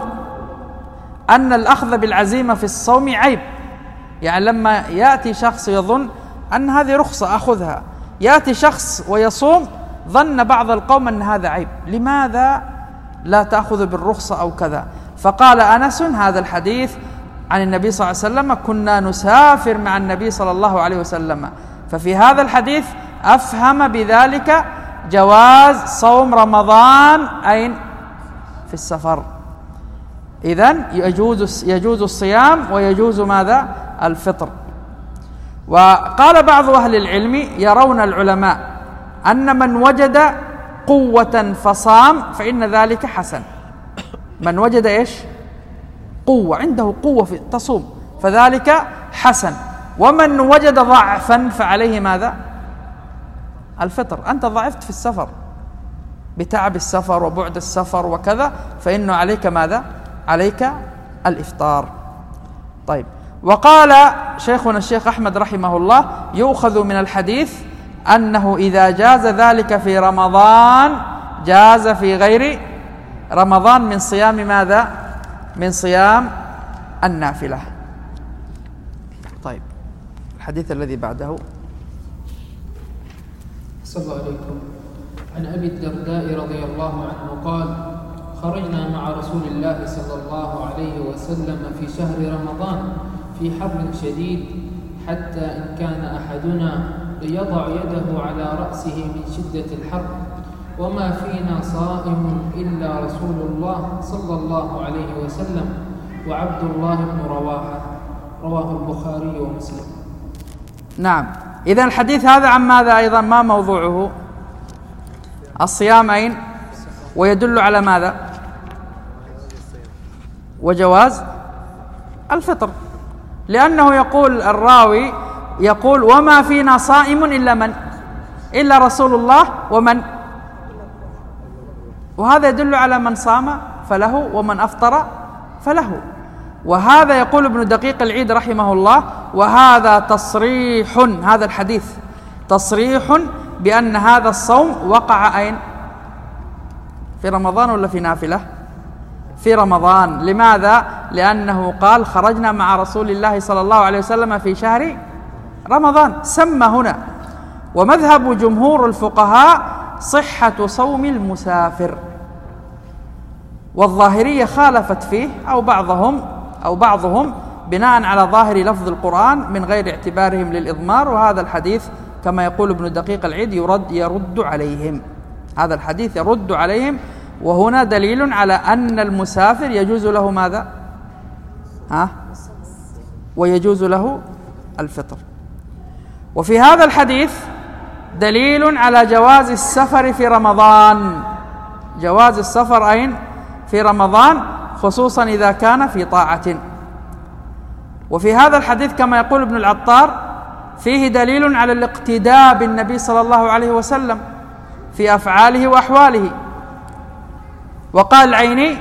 أن الأخذ بالعزيمة في الصوم عيب. يعني لما يأتي شخص يظن أن هذه رخصة أخذها، يأتي شخص ويصوم، ظن بعض القوم أن هذا عيب، لماذا لا تأخذ بالرخصة أو كذا؟ فقال أنس هذا الحديث عن النبي صلى الله عليه وسلم: كنا نسافر مع النبي صلى الله عليه وسلم. ففي هذا الحديث أفهم بذلك جواز صوم رمضان أين؟ في السفر. إذن يجوز يجوز الصيام ويجوز ماذا؟ الفطر. وقال بعض أهل العلم يرون العلماء أن من وجد قوة فصام فإن ذلك حسن. من وجد إيش؟ قوة، عنده قوة في تصوم، فذلك حسن. ومن وجد ضعفا فعليه ماذا؟ الفطر. أنت ضعفت في السفر بتعب السفر وبعد السفر وكذا، فإنه عليك ماذا؟ عليك الإفطار. طيب، وقال شيخنا الشيخ أحمد رحمه الله: يؤخذ من الحديث أنه إذا جاز ذلك في رمضان جاز في غير رمضان من صيام ماذا؟ من صيام النافلة. طيب، الحديث الذي بعده. صلى الله عليكم. عن أبي الدرداء رضي الله عنه قال: خرجنا مع رسول الله صلى الله عليه وسلم في شهر رمضان في حر شديد، حتى إن كان أحدنا ليضع يده على رأسه من شدة الحر، وما فينا صائم إلا رسول الله صلى الله عليه وسلم وعبد الله بن رواحة. رواه البخاري ومسلم. نعم. إذن الحديث هذا عن ماذا أيضا؟ ما موضوعه؟ الصيام أين؟ ويدل على ماذا؟ وجواز الفطر، لأنه يقول الراوي يقول: وما فينا صائم إلا من؟ إلا رسول الله ومن؟ وهذا يدل على من صام فله ومن أفطر فله. وهذا يقول ابن دقيق العيد رحمه الله: وهذا تصريح، هذا الحديث تصريح بأن هذا الصوم وقع أين؟ في رمضان ولا في نافلة؟ في رمضان. لماذا؟ لأنه قال: خرجنا مع رسول الله صلى الله عليه وسلم في شهر رمضان سمى هنا. ومذهب جمهور الفقهاء صحة صوم المسافر، والظاهرية خالفت فيه أو بعضهم أو بعضهم بناء على ظاهر لفظ القرآن من غير اعتبارهم للإضمار، وهذا الحديث كما يقول ابن دقيق العيد يرد يرد عليهم، هذا الحديث يرد عليهم. وهنا دليل على أن المسافر يجوز له ماذا؟ ها؟ ويجوز له الفطر. وفي هذا الحديث دليل على جواز السفر في رمضان، جواز السفر أين؟ في رمضان، خصوصا إذا كان في طاعة. وفي هذا الحديث كما يقول ابن العطار فيه دليل على الاقتداء بالنبي صلى الله عليه وسلم في أفعاله وأحواله. وقال العيني: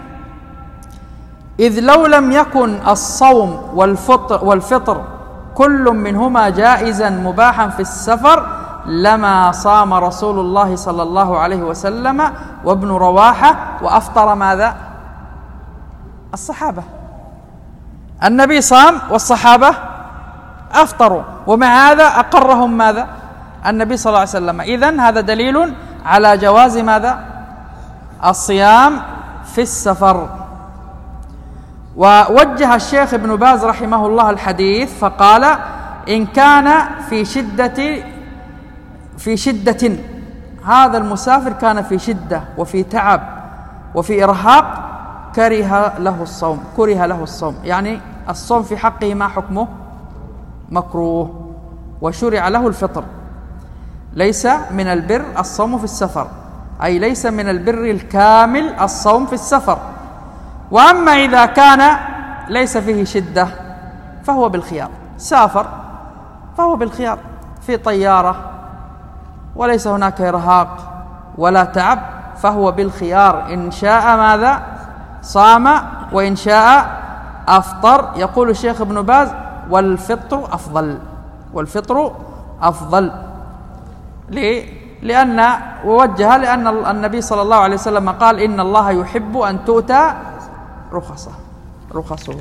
إذ لو لم يكن الصوم والفطر, والفطر كل منهما جائزا مباحا في السفر لما صام رسول الله صلى الله عليه وسلم وابن رواحة وأفطر ماذا؟ الصحابة. النبي صام والصحابة أفطروا، ومع هذا أقرهم ماذا؟ النبي صلى الله عليه وسلم. إذن هذا دليل على جواز ماذا؟ الصيام في السفر. ووجه الشيخ ابن باز رحمه الله الحديث فقال: إن كان في شدة في شدة هذا المسافر كان في شدة وفي تعب وفي إرهاق كره له الصوم كره له الصوم يعني الصوم في حقه ما حكمه؟ مكروه، وشرع له الفطر. ليس من البر الصوم في السفر، أي ليس من البر الكامل الصوم في السفر. وأما إذا كان ليس فيه شدة فهو بالخيار، سافر فهو بالخيار في طيارة وليس هناك إرهاق ولا تعب، فهو بالخيار، إن شاء ماذا؟ صام، وإن شاء أفطر. يقول الشيخ ابن باز: والفطر أفضل، والفطر أفضل. ليه؟ لأن ووجه لأن النبي صلى الله عليه وسلم قال: إن الله يحب أن تؤتى رخصه رخصه.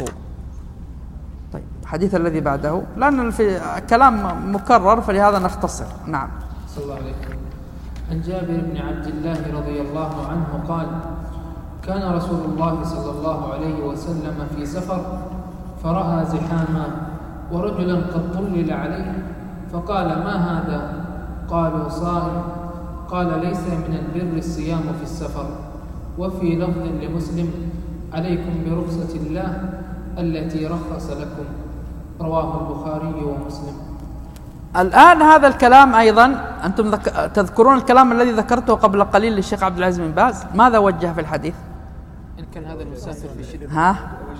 طيب، الحديث الذي بعده لأن في كلام مكرر فلهذا نختصر. نعم. صلى الله عليه وسلم. عن جابر بن عبد الله رضي الله عنه قال: كان رسول الله صلى الله عليه وسلم في سفر فرأى زحاما ورجلا قد ظلل عليه فقال: ما هذا؟ قالوا: صائم. قال: ليس من البر الصيام في السفر. وفي لفظ لمسلم: عليكم برخصة الله التي رخص لكم. رواه البخاري ومسلم. الآن هذا الكلام أيضا أنتم تذكرون الكلام الذي ذكرته قبل قليل للشيخ عبد العزيز بن باز، ماذا وجه في الحديث؟ إن كان هذا المسافر في شدة. ها؟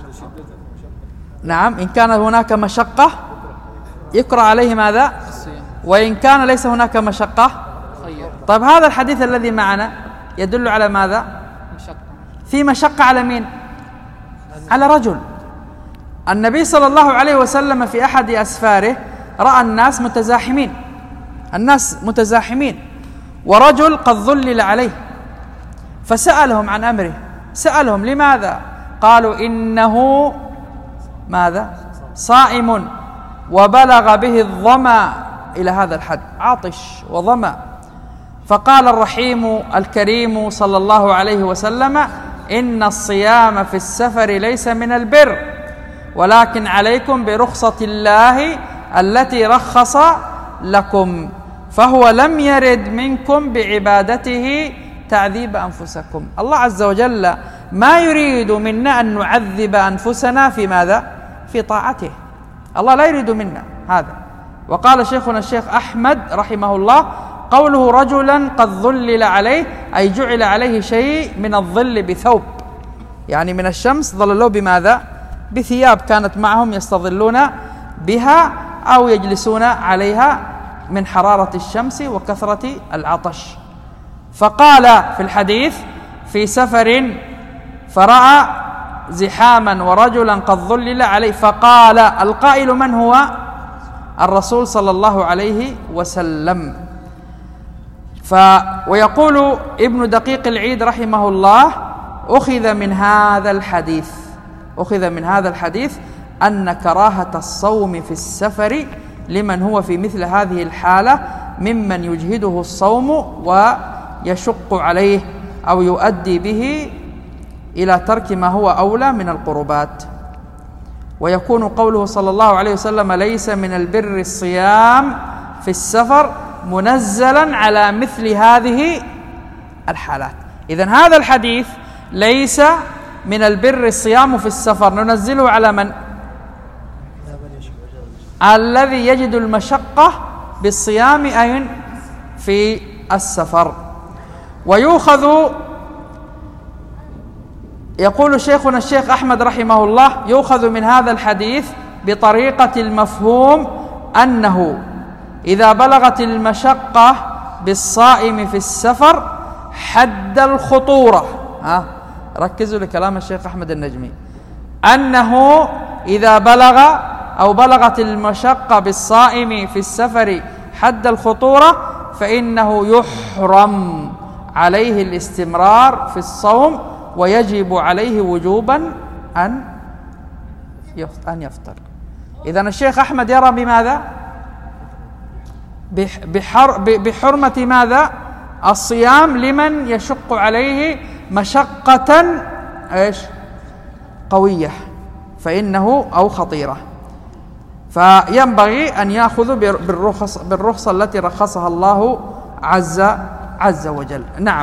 نعم، إن كان هناك مشقة يكره عليه ماذا؟ الصيام. وإن كان ليس هناك مشقة خير. طيب، هذا الحديث الذي معنا يدل على ماذا؟ مشقة. في مشقة على مين؟ على رجل. النبي صلى الله عليه وسلم في أحد أسفاره رأى الناس متزاحمين الناس متزاحمين ورجل قد ظلل عليه، فسألهم عن أمره، سألهم: لماذا؟ قالوا: إنه ماذا؟ صائم وبلغ به الظمأ إلى هذا الحد، عطش وظمأ. فقال الرحيم الكريم صلى الله عليه وسلم: إن الصيام في السفر ليس من البر، ولكن عليكم برخصة الله التي رخص لكم، فهو لم يرد منكم بعبادته تعذيب أنفسكم. الله عز وجل ما يريد منا أن نعذب أنفسنا في ماذا؟ في طاعته. الله لا يريد منا هذا. وقال شيخنا الشيخ أحمد رحمه الله: قوله رجلا قد ظلل عليه أي جعل عليه شيء من الظل بثوب، يعني من الشمس ظللوه بماذا؟ بثياب كانت معهم يستظلون بها أو يجلسون عليها من حرارة الشمس وكثرة العطش. فقال في الحديث: في سفر فرأى زحاما ورجلا قد ظلل عليه، فقال، القائل من هو؟ الرسول صلى الله عليه وسلم. ف ويقول ابن دقيق العيد رحمه الله: أخذ من هذا الحديث أخذ من هذا الحديث أن كراهة الصوم في السفر لمن هو في مثل هذه الحالة ممن يجهده الصوم ويشق عليه أو يؤدي به إلى ترك ما هو أولى من القربات. ويكون قوله صلى الله عليه وسلم ليس من البر الصيام في السفر منزلا على مثل هذه الحالات. إذن هذا الحديث ليس من البر الصيام في السفر ننزله على من؟ الذي يجد المشقة بالصيام أين؟ في السفر. ويؤخذ، يقول شيخنا الشيخ أحمد رحمه الله، يؤخذ من هذا الحديث بطريقة المفهوم أنه إذا بلغت المشقة بالصائم في السفر حد الخطورة، ها ركزوا لكلام الشيخ أحمد النجمي، أنه إذا بلغ أو بلغت المشقة بالصائم في السفر حد الخطورة فإنه يحرم عليه الاستمرار في الصوم ويجب عليه وجوبا أن أن يفطر. إذن الشيخ أحمد يرى بماذا؟ بحر بحرمة ماذا؟ الصيام لمن يشق عليه مشقة إيش؟ قوية فإنه أو خطيرة، فينبغي أن يأخذ بالرخص بالرخصة التي رخصها الله عز عز وجل. نعم.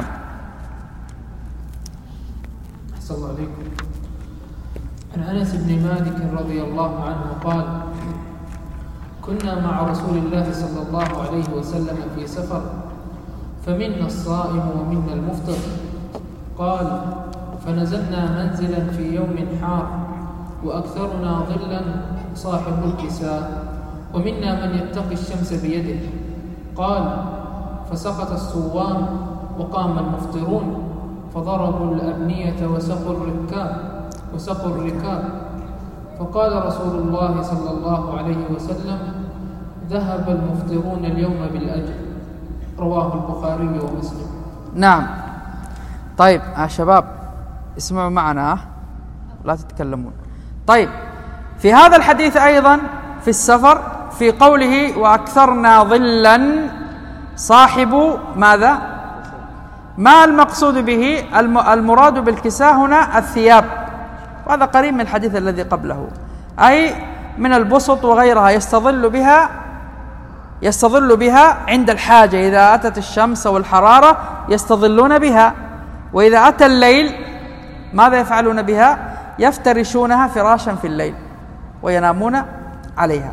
أحسن الله عليكم. عن أنس بن مالك رضي الله عنه قال: كنا مع رسول الله صلى الله عليه وسلم في سفر فمنا الصائم ومنا المفطر. قال: فنزلنا منزلا في يوم حار وأكثرنا ظلا صاحب الكساء ومنا من يتقي الشمس بيده. قال: فسقط الصوام وقام المفطرون فضربوا الأبنية وسقوا الركاب وسقوا الركاب فقال رسول الله صلى الله عليه وسلم: ذهب المفطرون اليوم بالأجر. رواه البخاري ومسلم. نعم. طيب يا شباب اسمعوا معنا لا تتكلمون. طيب في هذا الحديث أيضا في السفر في قوله وأكثرنا ظلا صاحب ماذا؟ ما المقصود به؟ المراد بالكساء هنا الثياب، وهذا قريب من الحديث الذي قبله، أي من البسط وغيرها يستظل بها يستظل بها عند الحاجة. إذا أتت الشمس والحرارة يستظلون بها، وإذا أتى الليل ماذا يفعلون بها؟ يفترشونها فراشا في الليل وينامون عليها.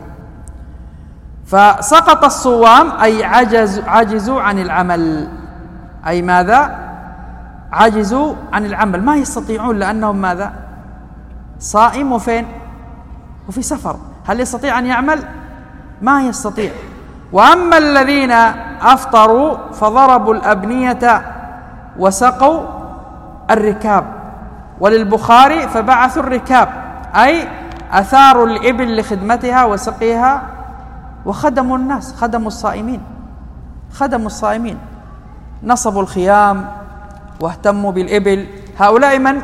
فسقط الصوام أي عجز عجزوا عن العمل، أي ماذا؟ عجزوا عن العمل، ما يستطيعون لأنهم ماذا؟ صائم وفين؟ وفي سفر، هل يستطيع أن يعمل؟ ما يستطيع. وأما الذين أفطروا فضربوا الأبنية وسقوا الركاب، وللبخاري فبعثوا الركاب أي أثاروا الإبل لخدمتها وسقيها وخدموا الناس، خدموا الصائمين خدموا الصائمين نصبوا الخيام واهتموا بالإبل. هؤلاء من؟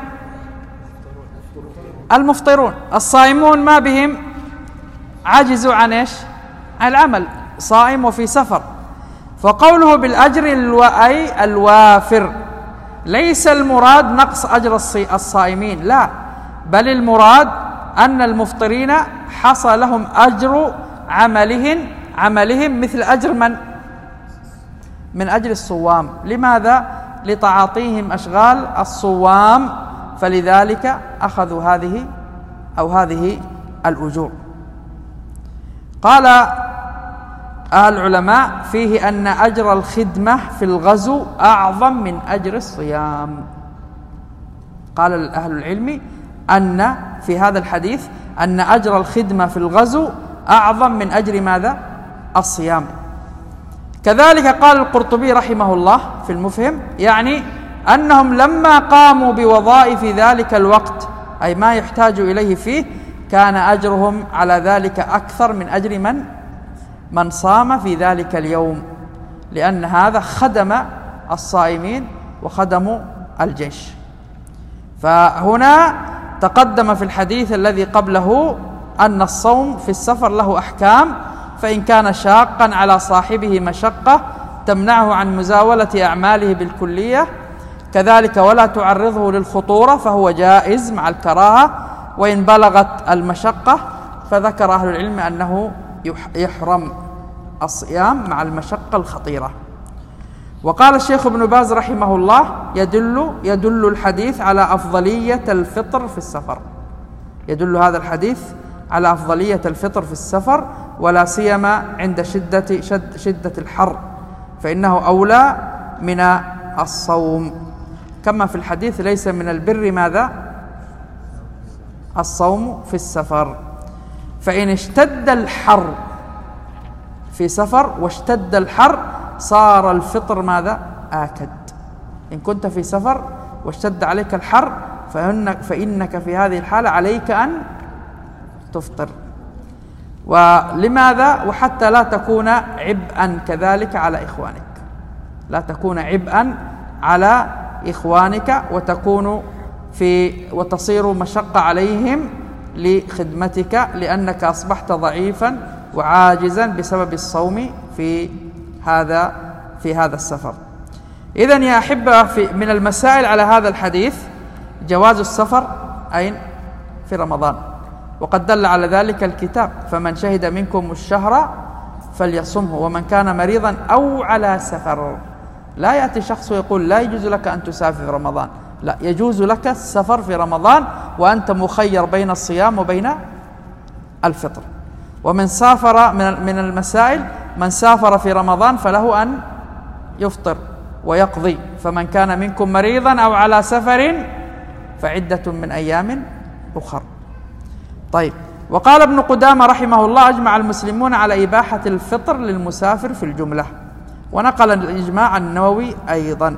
المفطرون. الصائمون ما بهم؟ عجزوا عن إيش؟ عن العمل، صائم وفي سفر. فقوله بالأجر أي الوافر، ليس المراد نقص أجر الصائمين، لا، بل المراد أن المفطرين حصل لهم أجر عملهم عملهم مثل أجر من؟ من أجل الصوام. لماذا؟ لتعاطيهم أشغال الصوام، فلذلك أخذوا هذه أو هذه الأجور. قال العلماء فيه أن أجر الخدمة في الغزو أعظم من أجر الصيام. قال أهل العلم أن في هذا الحديث أن أجر الخدمة في الغزو أعظم من أجر ماذا؟ الصيام. كذلك قال القرطبي رحمه الله في المفهم، يعني أنهم لما قاموا بوظائف ذلك الوقت أي ما يحتاج إليه فيه كان أجرهم على ذلك أكثر من أجر من؟ من صام في ذلك اليوم، لأن هذا خدم الصائمين وخدموا الجيش. فهنا تقدم في الحديث الذي قبله أن الصوم في السفر له أحكام، فإن كان شاقا على صاحبه مشقة تمنعه عن مزاولة أعماله بالكلية، كذلك ولا تعرضه للخطورة فهو جائز مع الكراهة. وإن بلغت المشقة فذكر أهل العلم أنه يحرم الصيام مع المشقة الخطيرة. وقال الشيخ ابن باز رحمه الله يدل يدل الحديث على أفضلية الفطر في السفر، يدل هذا الحديث على أفضلية الفطر في السفر، ولا سيما عند شدة شد شدة الحر، فإنه أولى من الصوم، كما في الحديث ليس من البر ماذا؟ الصوم في السفر. فإن اشتد الحر في سفر واشتد الحر صار الفطر ماذا؟ آكد. إن كنت في سفر واشتد عليك الحر فإنك, فإنك في هذه الحالة عليك أن تفطر. ولماذا؟ وحتى لا تكون عبئا كذلك على إخوانك، لا تكون عبئا على إخوانك وتكون في وتصير مشقة عليهم لخدمتك، لأنك أصبحت ضعيفا وعاجزا بسبب الصوم في هذا في هذا السفر. إذن يا أحبة، في من المسائل على هذا الحديث جواز السفر أين؟ في رمضان، وقد دل على ذلك الكتاب: فمن شهد منكم الشهر فليصمه ومن كان مريضا أو على سفر. لا يأتي شخص ويقول لا يجوز لك أن تسافر في رمضان، لا، يجوز لك السفر في رمضان وأنت مخير بين الصيام وبين الفطر. ومن سافر من المسائل من سافر في رمضان فله أن يفطر ويقضي: فمن كان منكم مريضا أو على سفر فعدة من أيام أخر. طيب، وقال ابن قدامة رحمه الله: أجمع المسلمون على إباحة الفطر للمسافر في الجملة، ونقل الإجماع النووي أيضا.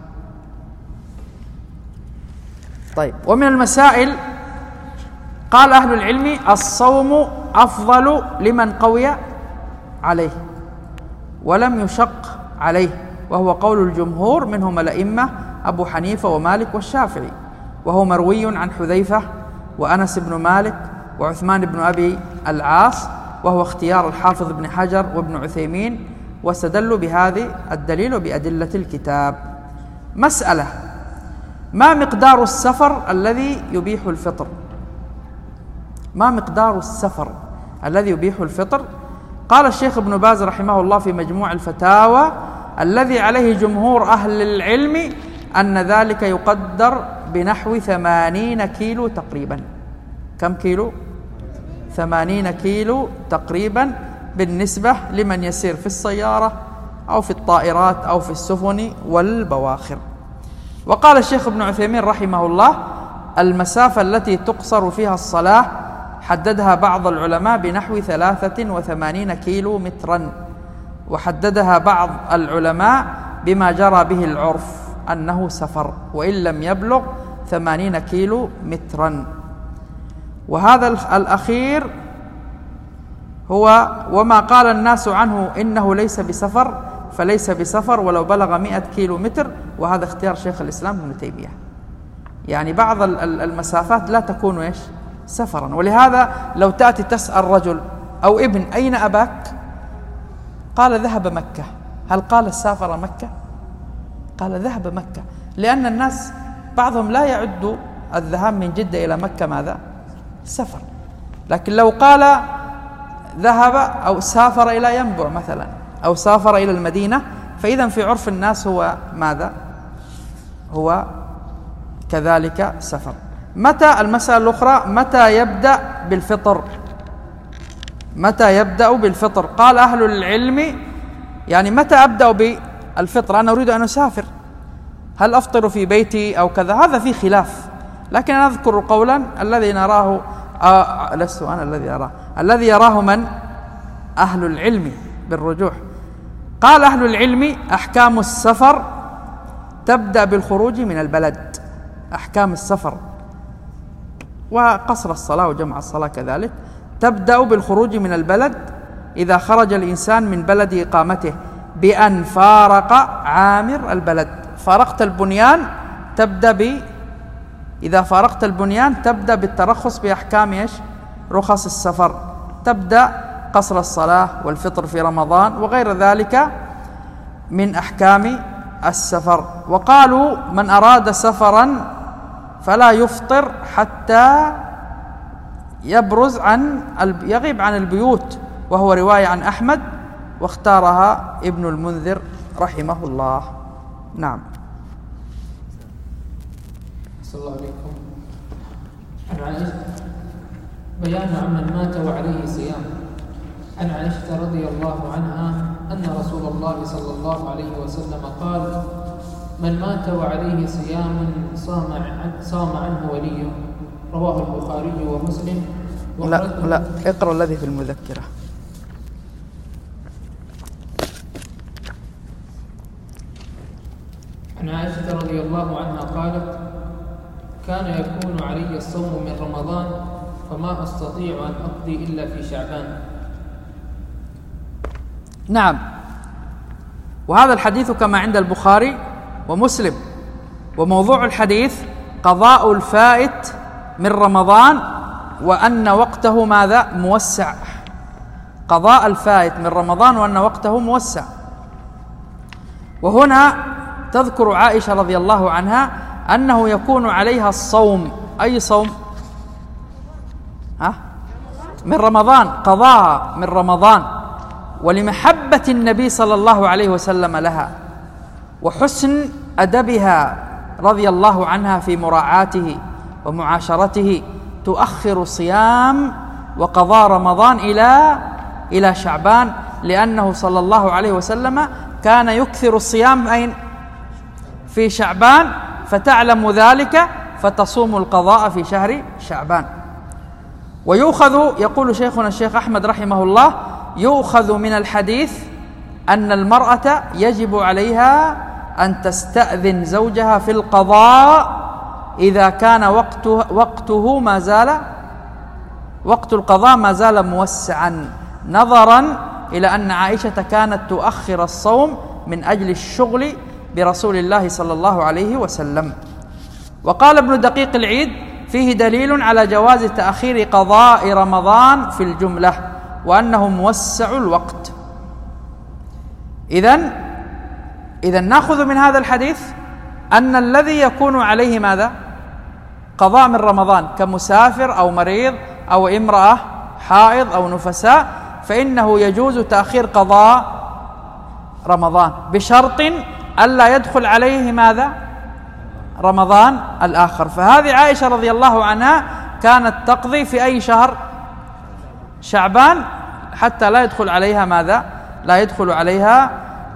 طيب، ومن المسائل قال أهل العلم: الصوم أفضل لمن قوي عليه ولم يشق عليه، وهو قول الجمهور منهم الأئمة أبو حنيفة ومالك والشافعي، وهو مروي عن حذيفة وأنس بن مالك وعثمان بن أبي العاص، وهو اختيار الحافظ بن حجر وابن عثيمين، واستدلوا بهذه الدليل وبأدلة الكتاب. مسألة: ما مقدار السفر الذي يبيح الفطر؟ ما مقدار السفر الذي يبيح الفطر؟ قال الشيخ ابن باز رحمه الله في مجموع الفتاوى: الذي عليه جمهور أهل العلم أن ذلك يقدر بنحو ثمانين كيلو تقريبا. كم كيلو؟ ثمانين كيلو تقريبا، بالنسبة لمن يسير في السيارة أو في الطائرات أو في السفن والبواخر. وقال الشيخ ابن عثيمين رحمه الله: المسافة التي تقصر فيها الصلاة حددها بعض العلماء بنحو ثلاثة وثمانين كيلو مترا، وحددها بعض العلماء بما جرى به العرف أنه سفر وإن لم يبلغ ثمانين كيلو مترا. وهذا الأخير هو وما قال الناس عنه إنه ليس بسفر فليس بسفر ولو بلغ مئة كيلو متر، وهذا اختيار شيخ الإسلام ابن تيمية. يعني بعض المسافات لا تكون إيش؟ سفرا. ولهذا لو تأتي تسأل رجل أو ابن: أين أباك؟ قال: ذهب مكة. هل قال سافر مكة؟ قال: ذهب مكة، لأن الناس بعضهم لا يعد الذهاب من جدة إلى مكة ماذا؟ سفر. لكن لو قال ذهب أو سافر إلى ينبع مثلا أو سافر إلى المدينة، فإذا في عرف الناس هو ماذا؟ هو كذلك سفر. متى؟ المسألة الأخرى: متى يبدأ بالفطر؟ متى يبدأ بالفطر؟ قال أهل العلم: يعني متى أبدأ بالفطر؟ أنا أريد أن أسافر، هل أفطر في بيتي أو كذا؟ هذا فيه خلاف، لكن أنا أذكر قولا الذي نراه آه لست أنا الذي أراه الذي يراه من؟ أهل العلم بالرجوح. قال أهل العلم: أحكام السفر تبدأ بالخروج من البلد، أحكام السفر وقصر الصلاة وجمع الصلاة كذلك تبدأ بالخروج من البلد إذا خرج الإنسان من بلد إقامته بأن فارق عامر البلد. فارقت البنيان تبدأ ب إذا فارقت البنيان تبدأ بالترخص بأحكام إيش؟ رخص السفر، تبدأ قصر الصلاة والفطر في رمضان وغير ذلك من أحكام السفر. وقالوا من أراد سفرا فلا يفطر حتى يبرز عن يغيب عن البيوت، وهو رواية عن أحمد واختارها ابن المنذر رحمه الله. نعم. صلى الله عليكم. عن عائشة بيان عمن مات وعليه صيام. عن عائشة رضي الله عنها أن رسول الله صلى الله عليه وسلم قال: من مات وعليه صيام صام صام عنه وليه. رواه البخاري ومسلم. لا لا اقرأ الذي في المذكرة. عن عائشة رضي الله عنها قالت: كان يكون علي الصوم من رمضان فما أستطيع أن أقضي إلا في شعبان. نعم. وهذا الحديث كما عند البخاري ومسلم، وموضوع الحديث قضاء الفائت من رمضان وأن وقته ماذا؟ موسع. قضاء الفائت من رمضان وأن وقته موسع. وهنا تذكر عائشة رضي الله عنها أنه يكون عليها الصوم. أي صوم؟ ها؟ من رمضان، قضاء من رمضان، ولمحبة النبي صلى الله عليه وسلم لها وحسن أدبها رضي الله عنها في مراعاته ومعاشرته تؤخر صيام وقضاء رمضان إلى إلى شعبان، لأنه صلى الله عليه وسلم كان يكثر الصيام أين؟ في شعبان، فتعلم ذلك فتصوم القضاء في شهر شعبان. ويؤخذ، يقول شيخنا الشيخ أحمد رحمه الله، يؤخذ من الحديث أن المرأة يجب عليها أن تستأذن زوجها في القضاء إذا كان وقته, وقته ما زال وقت القضاء ما زال موسعا، نظرا إلى أن عائشة كانت تؤخر الصوم من أجل الشغل برسول الله صلى الله عليه وسلم. وقال ابن دقيق العيد: فيه دليل على جواز تأخير قضاء رمضان في الجملة وأنه موسع الوقت. إذن إذن نأخذ من هذا الحديث أن الذي يكون عليه ماذا؟ قضاء من رمضان كمسافر أو مريض أو امرأة حائض أو نفساء، فإنه يجوز تأخير قضاء رمضان بشرط ألا يدخل عليه ماذا؟ رمضان الآخر. فهذه عائشة رضي الله عنها كانت تقضي في أي شهر؟ شعبان، حتى لا يدخل عليها ماذا؟ لا يدخل عليها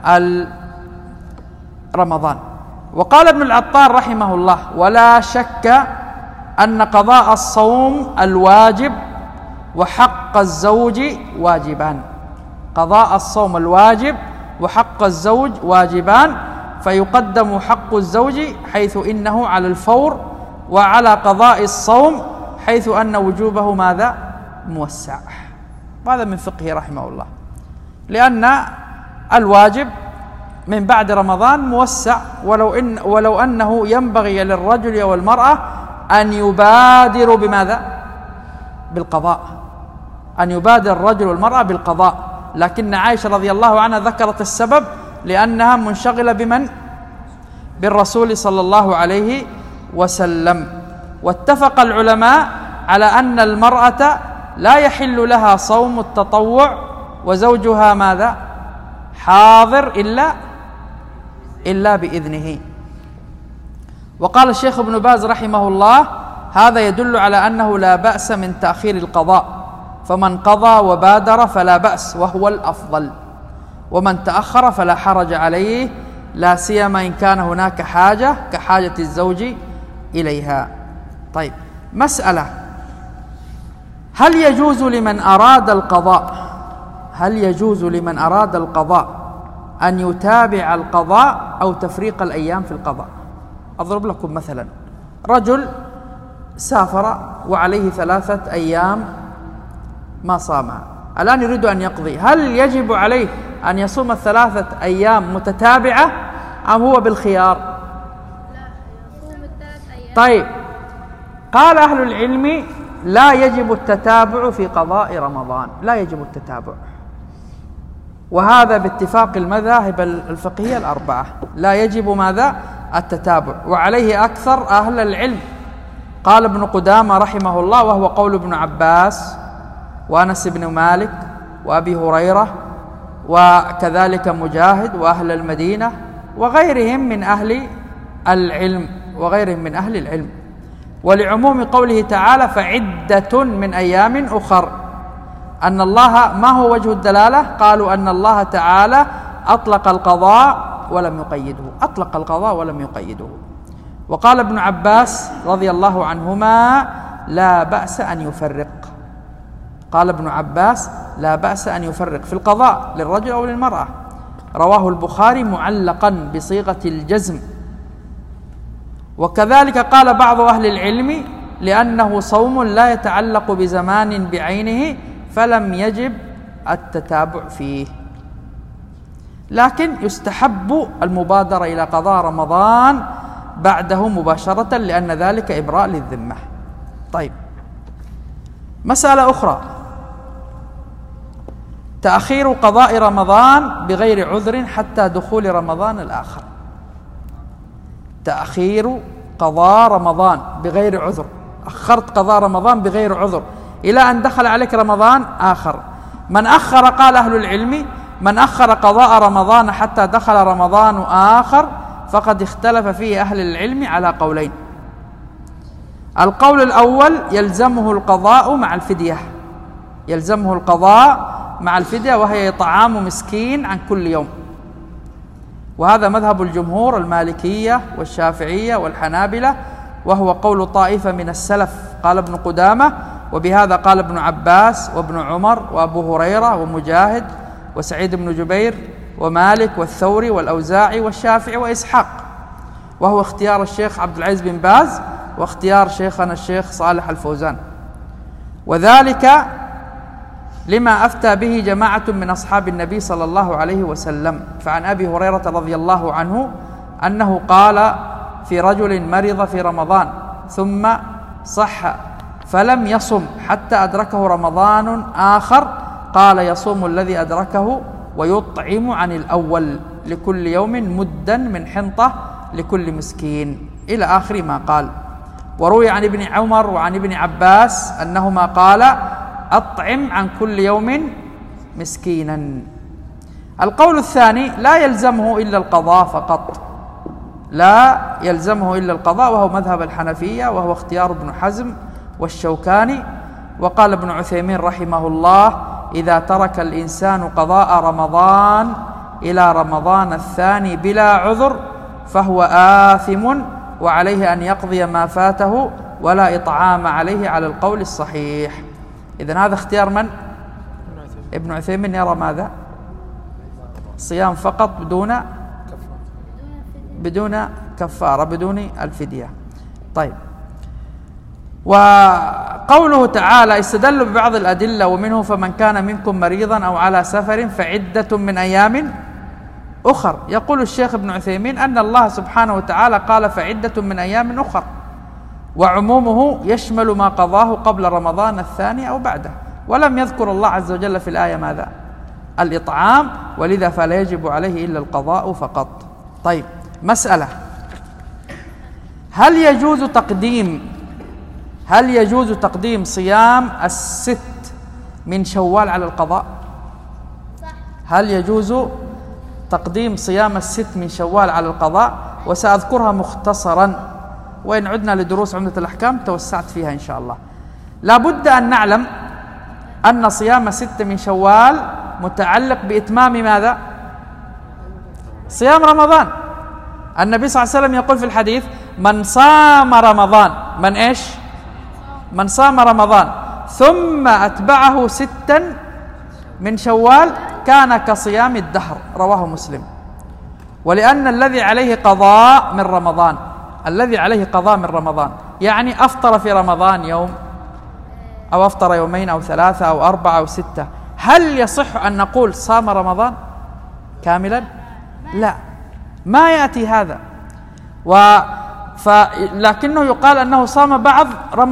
رمضان. وقال ابن العطار رحمه الله: ولا شك أن قضاء الصوم الواجب وحق الزوج واجبان. قضاء الصوم الواجب وحق الزوج واجبان، فيقدم حق الزوج حيث إنه على الفور، وعلى قضاء الصوم حيث أن وجوبه ماذا؟ موسع. وهذا من فقهه رحمه الله، لأن الواجب من بعد رمضان موسع، ولو إن ولو أنه ينبغي للرجل والمرأة أن يبادروا بماذا؟ بالقضاء، أن يبادر الرجل والمرأة بالقضاء، لكن عائشة رضي الله عنها ذكرت السبب لأنها منشغلة بمن؟ بالرسول صلى الله عليه وسلم. واتفق العلماء على أن المرأة لا يحل لها صوم التطوع وزوجها ماذا؟ حاضر إلا إلا بإذنه. وقال الشيخ ابن باز رحمه الله: هذا يدل على أنه لا بأس من تأخير القضاء، فمن قضى وبادر فلا بأس وهو الأفضل، ومن تأخر فلا حرج عليه، لا سيما إن كان هناك حاجة كحاجة الزوج إليها. طيب، مسألة: هل يجوز لمن أراد القضاء هل يجوز لمن أراد القضاء أن يتابع القضاء أو تفريق الأيام في القضاء؟ أضرب لكم مثلا: رجل سافر وعليه ثلاثة أيام ما صامها، الآن يريد أن يقضي، هل يجب عليه أن يصوم الثلاثة أيام متتابعة أم هو بالخيار؟ لا، يصوم الثلاث أيام. طيب، قال أهل العلم لا يجب التتابع في قضاء رمضان، لا يجب التتابع، وهذا باتفاق المذاهب الفقهية الأربعة، لا يجب ماذا؟ التتابع، وعليه أكثر أهل العلم. قال ابن قدامة رحمه الله، وهو قول ابن عباس وأنس بن مالك وأبي هريرة وكذلك مجاهد وأهل المدينة وغيرهم من أهل العلم وغيرهم من أهل العلم، ولعموم قوله تعالى فعدة من أيام أخر، أن الله، ما هو وجه الدلالة؟ قالوا أن الله تعالى أطلق القضاء ولم يقيده، أطلق القضاء ولم يقيده. وقال ابن عباس رضي الله عنهما لا بأس أن يفرق، قال ابن عباس لا بأس أن يفرق في القضاء للرجل أو للمرأة، رواه البخاري معلقا بصيغة الجزم. وكذلك قال بعض أهل العلم لأنه صوم لا يتعلق بزمان بعينه فلم يجب التتابع فيه، لكن يستحب المبادرة إلى قضاء رمضان بعده مباشرة لأن ذلك إبراء للذمة. طيب، مسألة أخرى، تأخير قضاء رمضان بغير عذر حتى دخول رمضان الآخر. تأخير قضاء رمضان بغير عذر، أخرت قضاء رمضان بغير عذر إلى أن دخل عليك رمضان آخر. من أخر، قال أهل العلم، من أخر قضاء رمضان حتى دخل رمضان آخر فقد اختلف فيه أهل العلم على قولين. القول الأول يلزمه القضاء مع الفدية، يلزمه القضاء مع الفدية وهي إطعام مسكين عن كل يوم، وهذا مذهب الجمهور المالكية والشافعية والحنابلة، وهو قول طائفة من السلف. قال ابن قدامة وبهذا قال ابن عباس وابن عمر وأبو هريرة ومجاهد وسعيد بن جبير ومالك والثوري والأوزاعي والشافعي وإسحاق، وهو اختيار الشيخ عبد العزيز بن باز واختيار شيخنا الشيخ صالح الفوزان، وذلك لما أفتى به جماعة من أصحاب النبي صلى الله عليه وسلم. فعن أبي هريرة رضي الله عنه أنه قال في رجل مرض في رمضان ثم صح فلم يصم حتى أدركه رمضان آخر، قال يصوم الذي أدركه ويطعم عن الأول لكل يوم مدا من حنطة لكل مسكين، إلى آخر ما قال. وروي عن ابن عمر وعن ابن عباس أنهما قال أطعم عن كل يوم مسكينا. القول الثاني لا يلزمه إلا القضاء فقط، لا يلزمه إلا القضاء، وهو مذهب الحنفية، وهو اختيار ابن حزم والشوكاني. وقال ابن عثيمين رحمه الله إذا ترك الإنسان قضاء رمضان إلى رمضان الثاني بلا عذر فهو آثم وعليه أن يقضي ما فاته ولا إطعام عليه على القول الصحيح. إذن هذا اختيار من؟ ابن عثيمين يرى ماذا؟ صيام فقط بدون بدون كفارة، بدون الفدية. طيب، وقوله تعالى استدلوا ببعض الأدلة ومنه فمن كان منكم مريضا أو على سفر فعدة من أيام أخر. يقول الشيخ ابن عثيمين أن الله سبحانه وتعالى قال فعدة من أيام أخر، وعمومه يشمل ما قضاه قبل رمضان الثاني أو بعده، ولم يذكر الله عز وجل في الآية ماذا؟ الإطعام، ولذا فلا يجب عليه إلا القضاء فقط. طيب، مسألة، هل يجوز تقديم هل يجوز تقديم صيام الست من شوال على القضاء؟ هل يجوز تقديم صيام الست من شوال على القضاء؟ وسأذكرها مختصرا، وإن عدنا لدروس عمدة الأحكام توسعت فيها إن شاء الله. لا بد أن نعلم أن صيام ست من شوال متعلق بإتمام ماذا؟ صيام رمضان. النبي صلى الله عليه وسلم يقول في الحديث من صام رمضان، من إيش؟ من صام رمضان ثم أتبعه ستا من شوال كان كصيام الدهر، رواه مسلم. ولأن الذي عليه قضاء من رمضان، الذي عليه قضاء من رمضان يعني أفطر في رمضان يوم أو أفطر يومين أو ثلاثة أو أربعة أو ستة، هل يصح أن نقول صام رمضان كاملا؟ لا، ما يأتي هذا. و ف... لكنه يقال أنه صام بعض رمضان،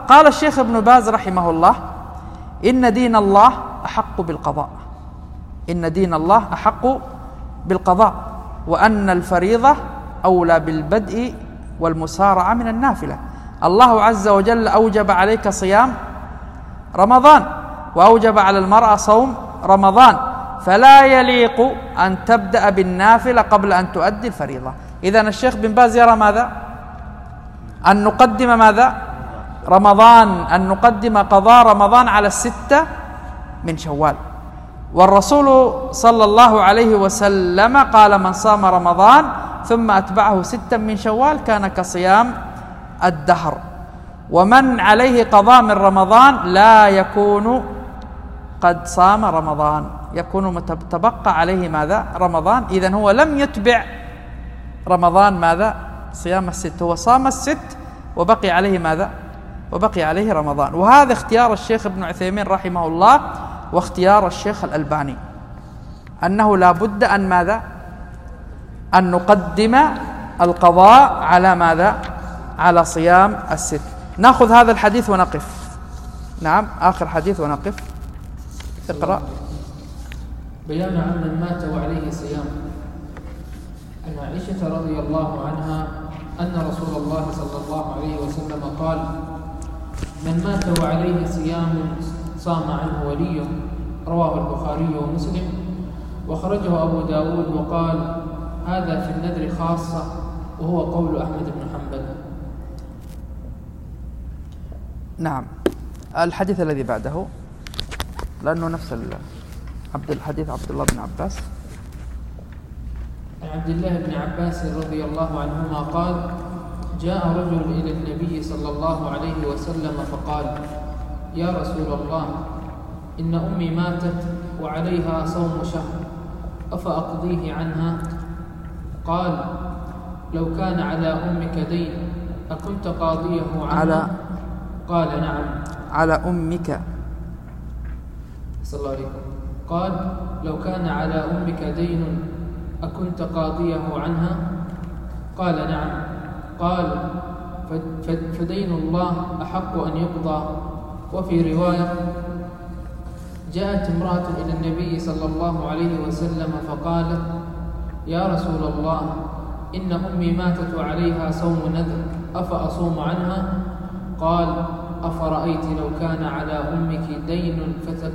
قال الشيخ ابن باز رحمه الله: إن دين الله أحق بالقضاء، إن دين الله أحق بالقضاء، وأن الفريضة أولى بالبدء والمسارعة من النافلة. الله عز وجل أوجب عليك صيام رمضان، وأوجب على المرأة صوم رمضان، فلا يليق أن تبدأ بالنافلة قبل أن تؤدي الفريضة. إذن الشيخ بن باز يرى ماذا؟ أن نقدم ماذا؟ رمضان، أن نقدم قضاء رمضان على الستة من شوال. والرسول صلى الله عليه وسلم قال: من صام رمضان ثم أتبعه ستا من شوال كان كصيام الدهر. ومن عليه قضاء من رمضان لا يكون قد صام رمضان، يكون تبقى عليه ماذا؟ رمضان. إذن هو لم يتبع رمضان ماذا؟ صيام الست، هو صام الست وبقي عليه ماذا؟ وبقي عليه رمضان. وهذا اختيار الشيخ ابن عثيمين رحمه الله واختيار الشيخ الألباني، أنه لا بد أن ماذا؟ أن نقدم القضاء على ماذا؟ على صيام الست. نأخذ هذا الحديث ونقف. نعم، آخر حديث ونقف. اقرأ. بيان عن من مات وعليه صيام. عن عائشة رضي الله عنها أن رسول الله صلى الله عليه وسلم قال: من مات وعليه صيام صام عنه وليه. رواه البخاري ومسلم، وخرجه أبو داود وقال: هذا في النذر خاصة، وهو قول أحمد بن حنبل. نعم، الحديث الذي بعده لأنه نفس عبد الحديث عبد الله بن عباس. عن عبد الله بن عباس رضي الله عنهما قال: جاء رجل إلى النبي صلى الله عليه وسلم فقال: يا رسول الله، إن أمي ماتت وعليها صوم شهر، أفأقضيه عنها؟ قال: لو كان على أمك دين أكنت قاضيه عنها؟ على قال: نعم. على أمك. صلى الله عليه وسلم. قال: لو كان على أمك دين أكنت قاضيه عنها؟ قال: نعم. قال: فدين الله أحق أن يقضى. وفي رواية: جاءت امرأة إلى النبي صلى الله عليه وسلم فقالت: يا رسول الله، إن أمي ماتت وعليها صوم نذر، أفأصوم عنها؟ قال: أفرأيت لو كان على أمك دين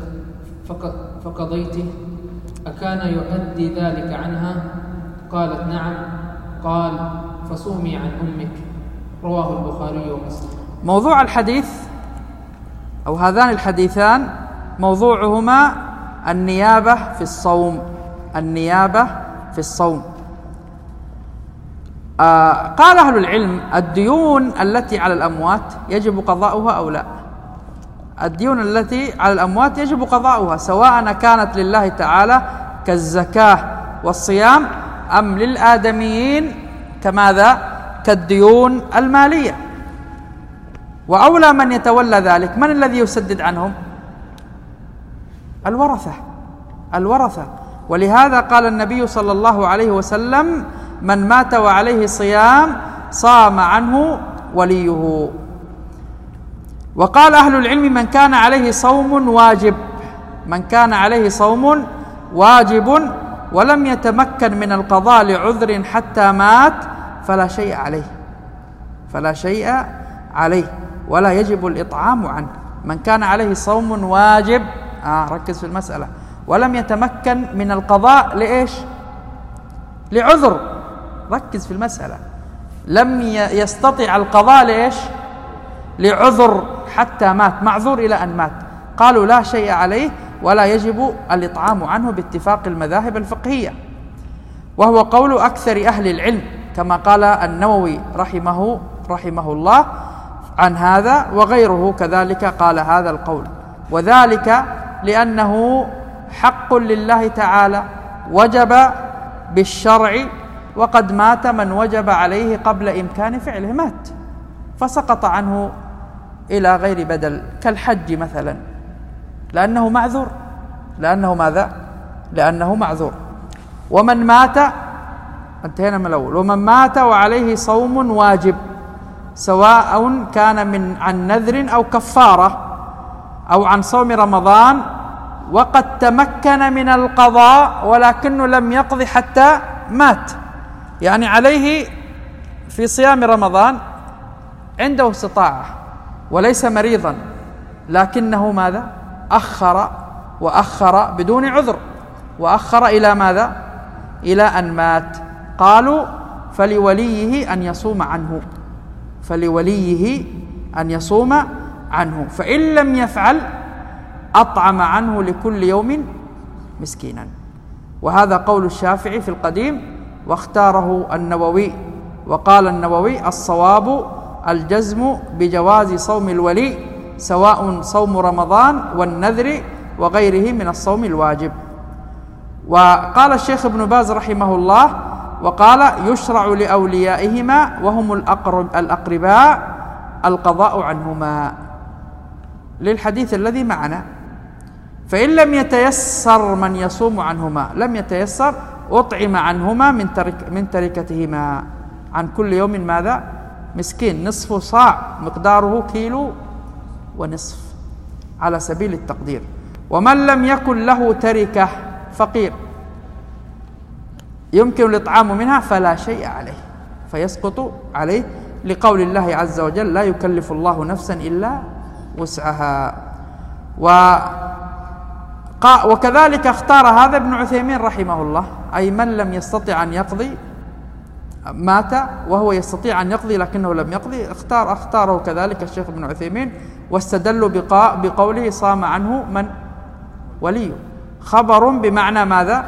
فقضيته أكان يؤدي ذلك عنها؟ قالت: نعم. قال: فصومي عن أمك. رواه البخاري ومسلم. موضوع الحديث أو هذان الحديثان موضوعهما النيابة في الصوم، النيابة في الصوم. آه قال أهل العلم: الديون التي على الأموات يجب قضاؤها أو لا؟ الديون التي على الأموات يجب قضاؤها، سواء كانت لله تعالى كالزكاة والصيام، أم للآدميين كماذا؟ كالديون المالية. وأولى من يتولى ذلك من الذي يسدد عنهم؟ الورثة، الورثة. ولهذا قال النبي صلى الله عليه وسلم: من مات وعليه صيام صام عنه وليه. وقال أهل العلم: من كان عليه صوم واجب، من كان عليه صوم واجب ولم يتمكن من القضاء لعذر حتى مات فلا شيء عليه، فلا شيء عليه ولا يجب الإطعام عنه. من كان عليه صوم واجب، آه ركز في المسألة، ولم يتمكن من القضاء لإيش؟ لعذر، ركز في المسألة، لم يستطع القضاء لإيش؟ لعذر حتى مات، معذور إلى أن مات، قالوا لا شيء عليه ولا يجب الإطعام عنه باتفاق المذاهب الفقهية، وهو قول أكثر أهل العلم، كما قال النووي رحمه رحمه الله عن هذا، وغيره كذلك قال هذا القول. وذلك لأنه حق لله تعالى وجب بالشرع، وقد مات من وجب عليه قبل إمكان فعله، مات فسقط عنه إلى غير بدل، كالحج مثلا، لأنه معذور، لأنه ماذا؟ لأنه معذور. ومن مات، انتهينا من الأول، ومن مات وعليه صوم واجب، سواء كان من عن نذر أو كفارة أو عن صوم رمضان وقد تمكن من القضاء ولكنه لم يقضي حتى مات، يعني عليه في صيام رمضان عنده استطاعة وليس مريضا، لكنه ماذا؟ أخر وأخر بدون عذر، وأخر إلى ماذا؟ إلى أن مات. قالوا فلوليه أن يصوم عنه، فلوليه أن يصوم عنه، فإن لم يفعل أطعم عنه لكل يوم مسكينا. وهذا قول الشافعي في القديم، واختاره النووي، وقال النووي الصواب الجزم بجواز صوم الولي سواء صوم رمضان والنذر وغيره من الصوم الواجب. وقال الشيخ ابن باز رحمه الله وقال يشرع لأوليائهما وهم الأقرب الأقرباء القضاء عنهما، للحديث الذي معنا. فإن لم يتيسر من يصوم عنهما لم يتيسر أطعم عنهما من ترك من تركتهما عن كل يوم ماذا؟ مسكين، نصف صاع مقداره كيلو ونصف على سبيل التقدير. ومن لم يكن له تركة فقير يمكن الإطعام منها فلا شيء عليه، فيسقط عليه لقول الله عز وجل لا يكلف الله نفسا إلا وسعها. وكذلك اختار هذا ابن عثيمين رحمه الله، أي من لم يستطع أن يقضي مات وهو يستطيع أن يقضي لكنه لم يقضي، اختار اختاره كذلك الشيخ ابن عثيمين، واستدلوا بقوله صام عنه من؟ وليه. خبر بمعنى ماذا؟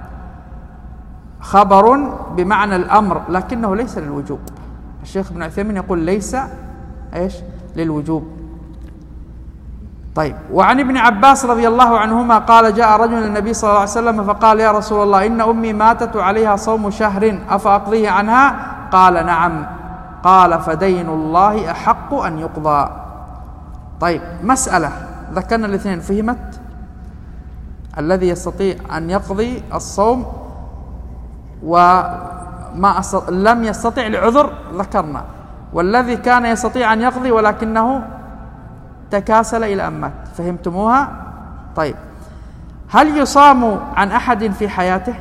خبر بمعنى الأمر لكنه ليس للوجوب. الشيخ ابن عثيمين يقول ليس ايش؟ للوجوب. طيب، وعن ابن عباس رضي الله عنهما قال جاء رجل للنبي صلى الله عليه وسلم فقال يا رسول الله إن أمي ماتت وعليها صوم شهر أفأقضيه عنها؟ قال نعم. قال فدين الله أحق أن يقضى. طيب، مسألة ذكرنا الاثنين، فهمت؟ الذي يستطيع أن يقضي الصوم وما أستطيع لم يستطع لعذر ذكرنا، والذي كان يستطيع أن يقضي ولكنه تكاسل إلى أن مات، فهمتموها؟ طيب، هل يصام عن أحد في حياته؟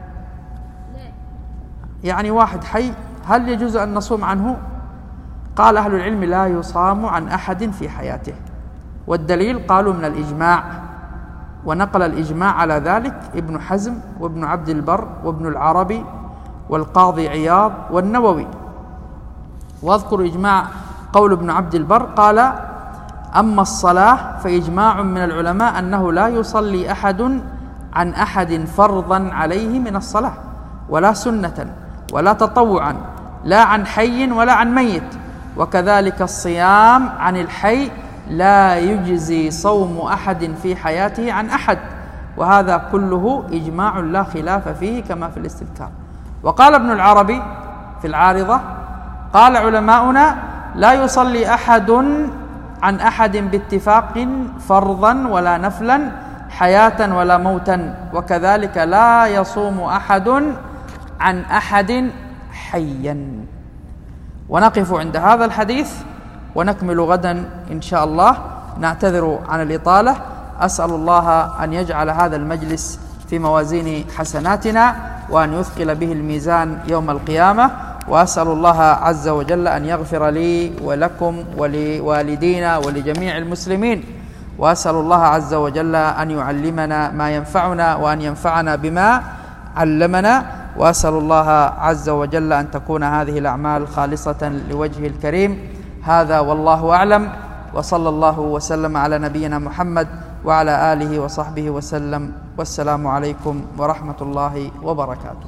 يعني واحد حي هل يجوز أن نصوم عنه؟ قال أهل العلم لا يصام عن أحد في حياته، والدليل قالوا من الإجماع، ونقل الإجماع على ذلك ابن حزم وابن عبد البر وابن العربي والقاضي عياض والنووي. واذكر إجماع قول ابن عبد البر قال أما الصلاة فإجماع من العلماء أنه لا يصلي أحد عن أحد فرضا عليه من الصلاة ولا سنة ولا تطوعا، لا عن حي ولا عن ميت. وكذلك الصيام عن الحي لا يجزي صوم أحد في حياته عن أحد، وهذا كله إجماع لا خلاف فيه كما في الاستذكار. وقال ابن العربي في العارضة قال علماؤنا لا يصلي أحد عن أحد باتفاق فرضا ولا نفلا حياة ولا موتا، وكذلك لا يصوم أحد عن أحد حيا. ونقف عند هذا الحديث ونكمل غدا إن شاء الله. نعتذر عن الإطالة، أسأل الله أن يجعل هذا المجلس في موازين حسناتنا وأن يثقل به الميزان يوم القيامة، وأسأل الله عز وجل أن يغفر لي ولكم ولوالدينا ولجميع المسلمين، وأسأل الله عز وجل أن يعلمنا ما ينفعنا وأن ينفعنا بما علمنا، وأسأل الله عز وجل أن تكون هذه الأعمال خالصة لوجهه الكريم. هذا والله أعلم، وصلى الله وسلم على نبينا محمد وعلى آله وصحبه وسلم، والسلام عليكم ورحمة الله وبركاته.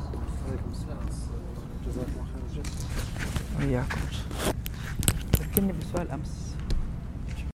وإياكم. ذكرني بسؤال أمس.